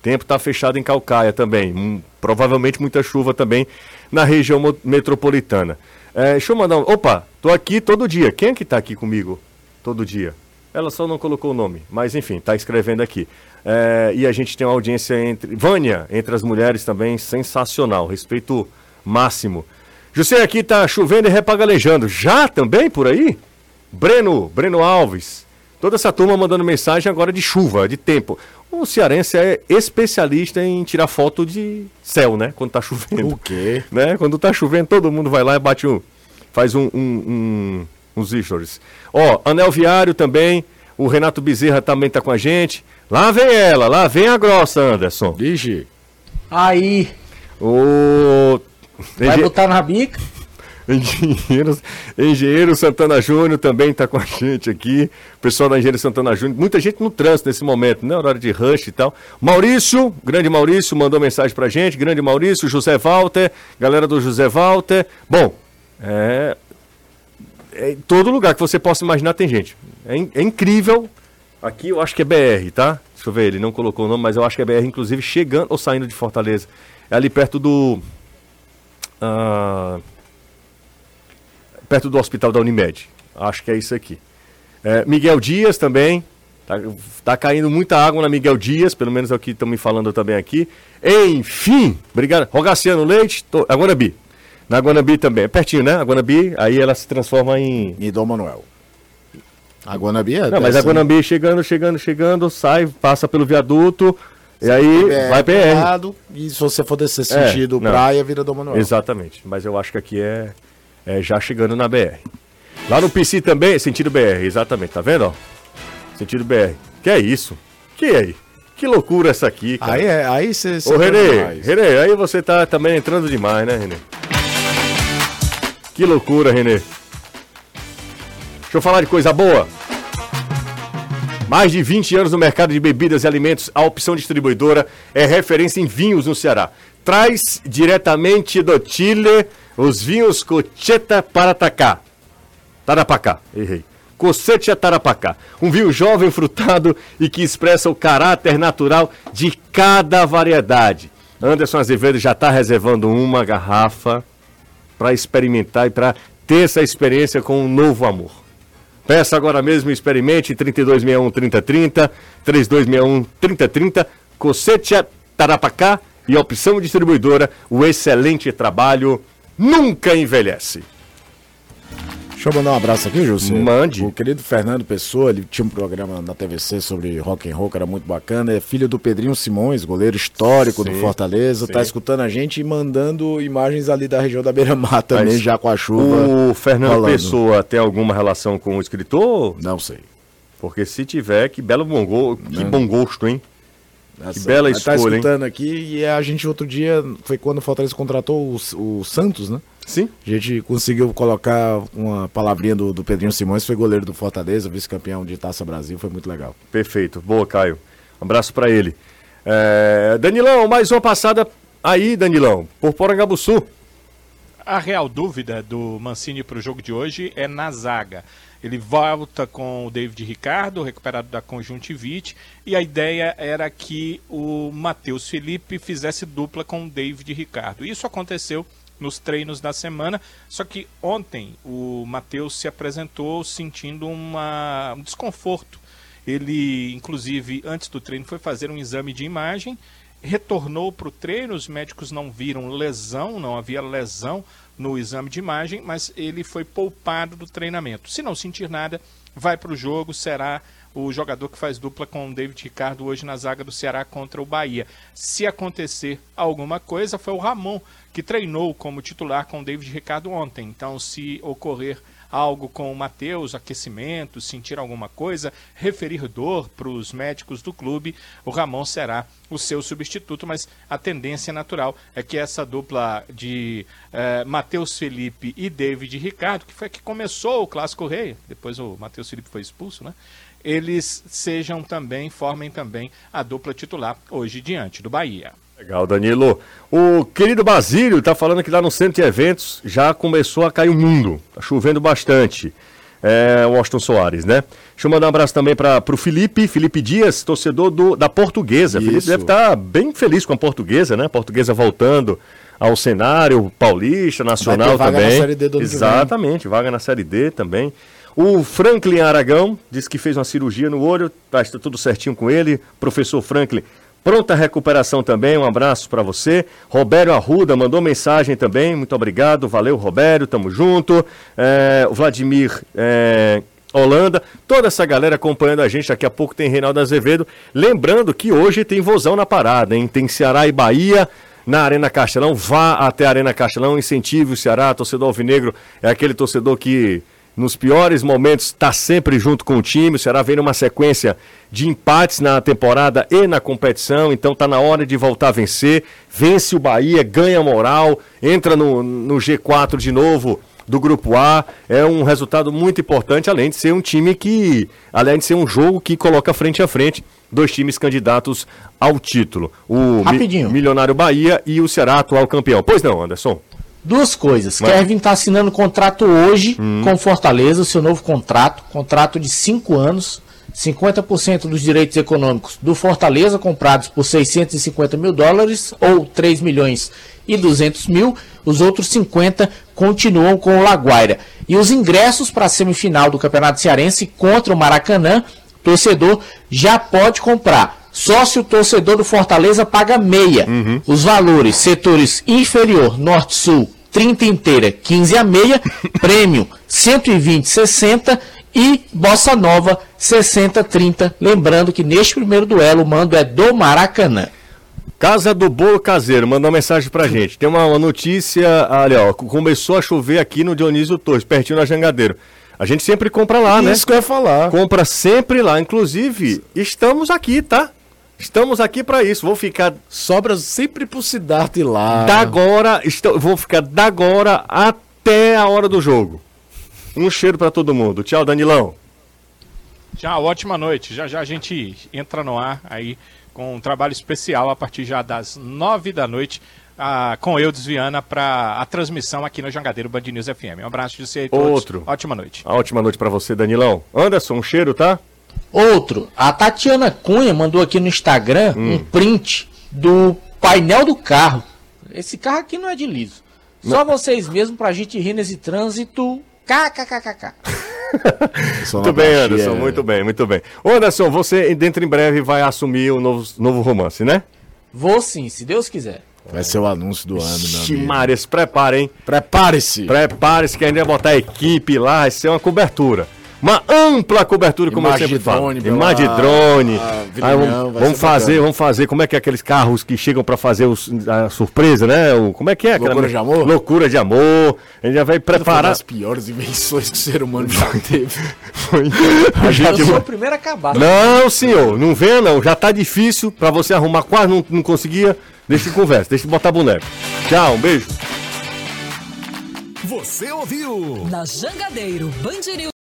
tempo está fechado em Calcaia também. Hum, provavelmente muita chuva também na região metropolitana. É, deixa eu mandar um... Opa, tô aqui todo dia. Quem é que tá aqui comigo todo dia? Ela só não colocou o nome, mas enfim, tá escrevendo aqui. É, e a gente tem uma audiência entre... Vânia, entre as mulheres também, sensacional. Respeito máximo. José, aqui tá chovendo e repagalejando. Já também por aí? Breno, Breno Alves. Toda essa turma mandando mensagem agora de chuva, de tempo. O cearense é especialista em tirar foto de céu, né? Quando tá chovendo. O quê? Né? Quando tá chovendo, todo mundo vai lá e bate um... Faz um, um, um, uns stories. Ó, Anel Viário também. O Renato Bezerra também tá com a gente. Lá vem ela, lá vem a grossa, Anderson. Digi. Aí, O... vai Engen- botar na bica? Engenheiro, Engenheiro Santana Júnior também está com a gente aqui. O pessoal da Engenheiro Santana Júnior. Muita gente no trânsito nesse momento, né? Horário de rush e tal. Maurício, grande Maurício, mandou mensagem pra gente. Grande Maurício, José Walter, galera do José Walter. Bom, é... é em todo lugar que você possa imaginar tem gente. É, in- é incrível. Aqui eu acho que é B R, tá? Deixa eu ver, ele não colocou o nome, mas eu acho que é B R, inclusive, chegando ou saindo de Fortaleza. É ali perto do... ah, perto do hospital da Unimed. Acho que é isso aqui. É, Miguel Dias também. Tá, tá caindo muita água na Miguel Dias, pelo menos é o que estão me falando também aqui. Enfim, obrigado. Rogaciano Leite, tô, a Guanabi. Na Guanabi também. É pertinho, né? A Guanabi, aí ela se transforma em... E Dom Manuel. A Guanabi é... Não, mas a Guanabi chegando, chegando, chegando, sai, passa pelo viaduto, e aí É, vai P R. lado, e se você for descer É, sentido não. praia, vira Dom Manuel. Exatamente, mas eu acho que aqui é, é já chegando na B R. Lá no P C também, sentido B R, exatamente, tá vendo, ó? Sentido B R. Que é isso? Que aí? Que loucura essa aqui, cara. Aí é, aí você... Ô, Renê, Renê, aí você tá também entrando demais, né, Renê? Que loucura, Renê. Deixa eu falar de coisa boa. Mais de vinte anos no mercado de bebidas e alimentos, a Opção Distribuidora é referência em vinhos no Ceará. Traz diretamente do Chile os vinhos Cocheta Paratacá. Tarapacá, errei. Cocheta Tarapacá. Um vinho jovem, frutado e que expressa o caráter natural de cada variedade. Anderson Azevedo já está reservando uma garrafa para experimentar e para ter essa experiência com um novo amor. Peça agora mesmo e experimente trinta e dois sessenta e um, trinta trinta, trinta e dois sessenta e um, trinta trinta, Cocheta Tarapacá e Opção Distribuidora, o excelente trabalho nunca envelhece. Deixa eu mandar um abraço aqui, José. Mande. O querido Fernando Pessoa, ele tinha um programa na T V C sobre rock and roll, que era muito bacana. É filho do Pedrinho Simões, goleiro histórico Sim, do Fortaleza. sim. Tá escutando a gente e mandando imagens ali da região da Beira-Mar também, Mas já com a chuva. O Fernando rolando. Pessoa tem alguma relação com o escritor? Não sei. Porque se tiver, que belo bom, go... que bom gosto, hein? Essa- bela mas Tá escolha, hein? escutando aqui e a gente outro dia, foi quando o Fortaleza contratou o, o Santos, né? Sim. A gente conseguiu colocar uma palavrinha do, do Pedrinho Simões, foi goleiro do Fortaleza, vice-campeão de Taça Brasil, foi muito legal. Perfeito. Boa, Caio. Um abraço pra ele. É... Danilão, mais uma passada aí, Danilão, por Porangabuçu. A real dúvida do Mancini para o jogo de hoje é na zaga. Ele volta com o David Ricardo, recuperado da conjuntivite, e a ideia era que o Matheus Felipe fizesse dupla com o David Ricardo. Isso aconteceu nos treinos da semana, só que ontem o Matheus se apresentou sentindo uma, um desconforto. Ele, inclusive, antes do treino foi fazer um exame de imagem, retornou para o treino, os médicos não viram lesão, não havia lesão no exame de imagem, mas ele foi poupado do treinamento. Se não sentir nada, vai para o jogo, será o jogador que faz dupla com o David Ricardo hoje na zaga do Ceará contra o Bahia. Se acontecer alguma coisa, foi o Ramon que treinou como titular com o David Ricardo ontem. Então, se ocorrer algo com o Matheus, aquecimento, sentir alguma coisa, referir dor para os médicos do clube, o Ramon será o seu substituto, mas a tendência natural é que essa dupla de eh, Matheus Felipe e David Ricardo, que foi que começou o Clássico Rei, depois o Matheus Felipe foi expulso, né? Eles sejam também, formem também a dupla titular hoje diante do Bahia. Legal, Danilo. O querido Basílio tá falando que lá no centro de eventos já começou a cair o mundo. Tá chovendo bastante. é, o Washington Soares, né? Deixa eu mandar um abraço também para o Felipe, Felipe Dias, torcedor do, da Portuguesa. Felipe deve estar bem feliz com a Portuguesa, né? Portuguesa voltando ao cenário paulista, nacional vaga também. na Série D do ano que vem. Exatamente, vaga na Série D também. O Franklin Aragão disse que fez uma cirurgia no olho, tá, está tudo certinho com ele. Professor Franklin, pronta recuperação também, um abraço para você. Robério Arruda mandou mensagem também, muito obrigado, valeu Robério, tamo junto. É, o Vladimir é, Holanda, toda essa galera acompanhando a gente, daqui a pouco tem Reinaldo Azevedo. Lembrando que hoje tem vozão na parada, hein? Tem Ceará e Bahia na Arena Castelão, vá até a Arena Castelão, incentive o Ceará, torcedor alvinegro é aquele torcedor que nos piores momentos está sempre junto com o time. O Ceará vem numa sequência de empates na temporada e na competição, então está na hora de voltar a vencer. Vence o Bahia, ganha moral, entra no, no G quatro de novo do Grupo A. É um resultado muito importante, além de ser um time que, além de ser um jogo que coloca frente a frente dois times candidatos ao título. O Rapidinho. Mi- Milionário Bahia e o Ceará, atual campeão. Pois não, Anderson? Duas coisas. Mas... Kevin está assinando contrato hoje hum. com Fortaleza, o seu novo contrato, contrato de cinco anos, cinquenta por cento dos direitos econômicos do Fortaleza, comprados por seiscentos e cinquenta mil dólares, ou três milhões e duzentos mil, os outros cinquenta continuam com o Laguaira. E os ingressos para a semifinal do Campeonato Cearense contra o Maracanã, o torcedor já pode comprar. Sócio torcedor do Fortaleza paga meia. Uhum. Os valores, setores inferior, norte-sul, trinta inteira, quinze a meia, prêmio cento e vinte, sessenta e bossa nova, sessenta, trinta. Lembrando que neste primeiro duelo o mando é do Maracanã. Casa do Bolo Caseiro, mandou uma mensagem pra gente. Tem uma, uma notícia, olha, ó, começou a chover aqui no Dionísio Torres, pertinho da Jangadeiro. A gente sempre compra lá, né? Isso que eu ia falar. Compra sempre lá, inclusive, estamos aqui, tá? Estamos aqui para isso. Vou ficar. Sobra sempre pro Siddhartha ir lá. Da agora, estou, vou ficar da agora até a hora do jogo. Um cheiro para todo mundo. Tchau, Danilão. Tchau, ótima noite. Já já a gente entra no ar aí com um trabalho especial a partir já das nove da noite. Ah, com eu Viana para a transmissão aqui no Jangadeiro Band News F M. Um abraço de você a todos. Outro. Ótima noite. Ótima noite para você, Danilão. Anderson, um cheiro, tá? Outro, a Tatiana Cunha mandou aqui no Instagram hum. um print do painel do carro. Esse carro aqui não é de liso. Só não. Vocês mesmo pra gente rir nesse trânsito. KKKKK. Muito bem, Anderson, muito bem, muito bem. Ô, Anderson, você dentro em breve vai assumir o novo, novo romance, né? Vou sim, se Deus quiser. Vai ser o anúncio do ano, meu amigo. Maria, se prepare, hein? Prepare-se. Prepare-se que ainda vai botar a equipe lá, vai ser uma cobertura. Uma ampla cobertura, como eu sempre falo. Imagem de drone. Ah, Aí vamos, vamos fazer, bacana. vamos fazer. Como é que é aqueles carros que chegam pra fazer os, a surpresa, né? O, como é que é? Aquela Loucura de amor? Loucura de amor. A gente já vai preparar. Uma das piores invenções que o ser humano já teve. Foi. A gente... Eu sou o primeiro a acabar. Não, senhor, não venha não. Já tá difícil pra você arrumar, quase não, não conseguia. Deixa de conversa, deixa de botar boneco. Tchau, um beijo. Você ouviu? Na Jangadeiro Band News.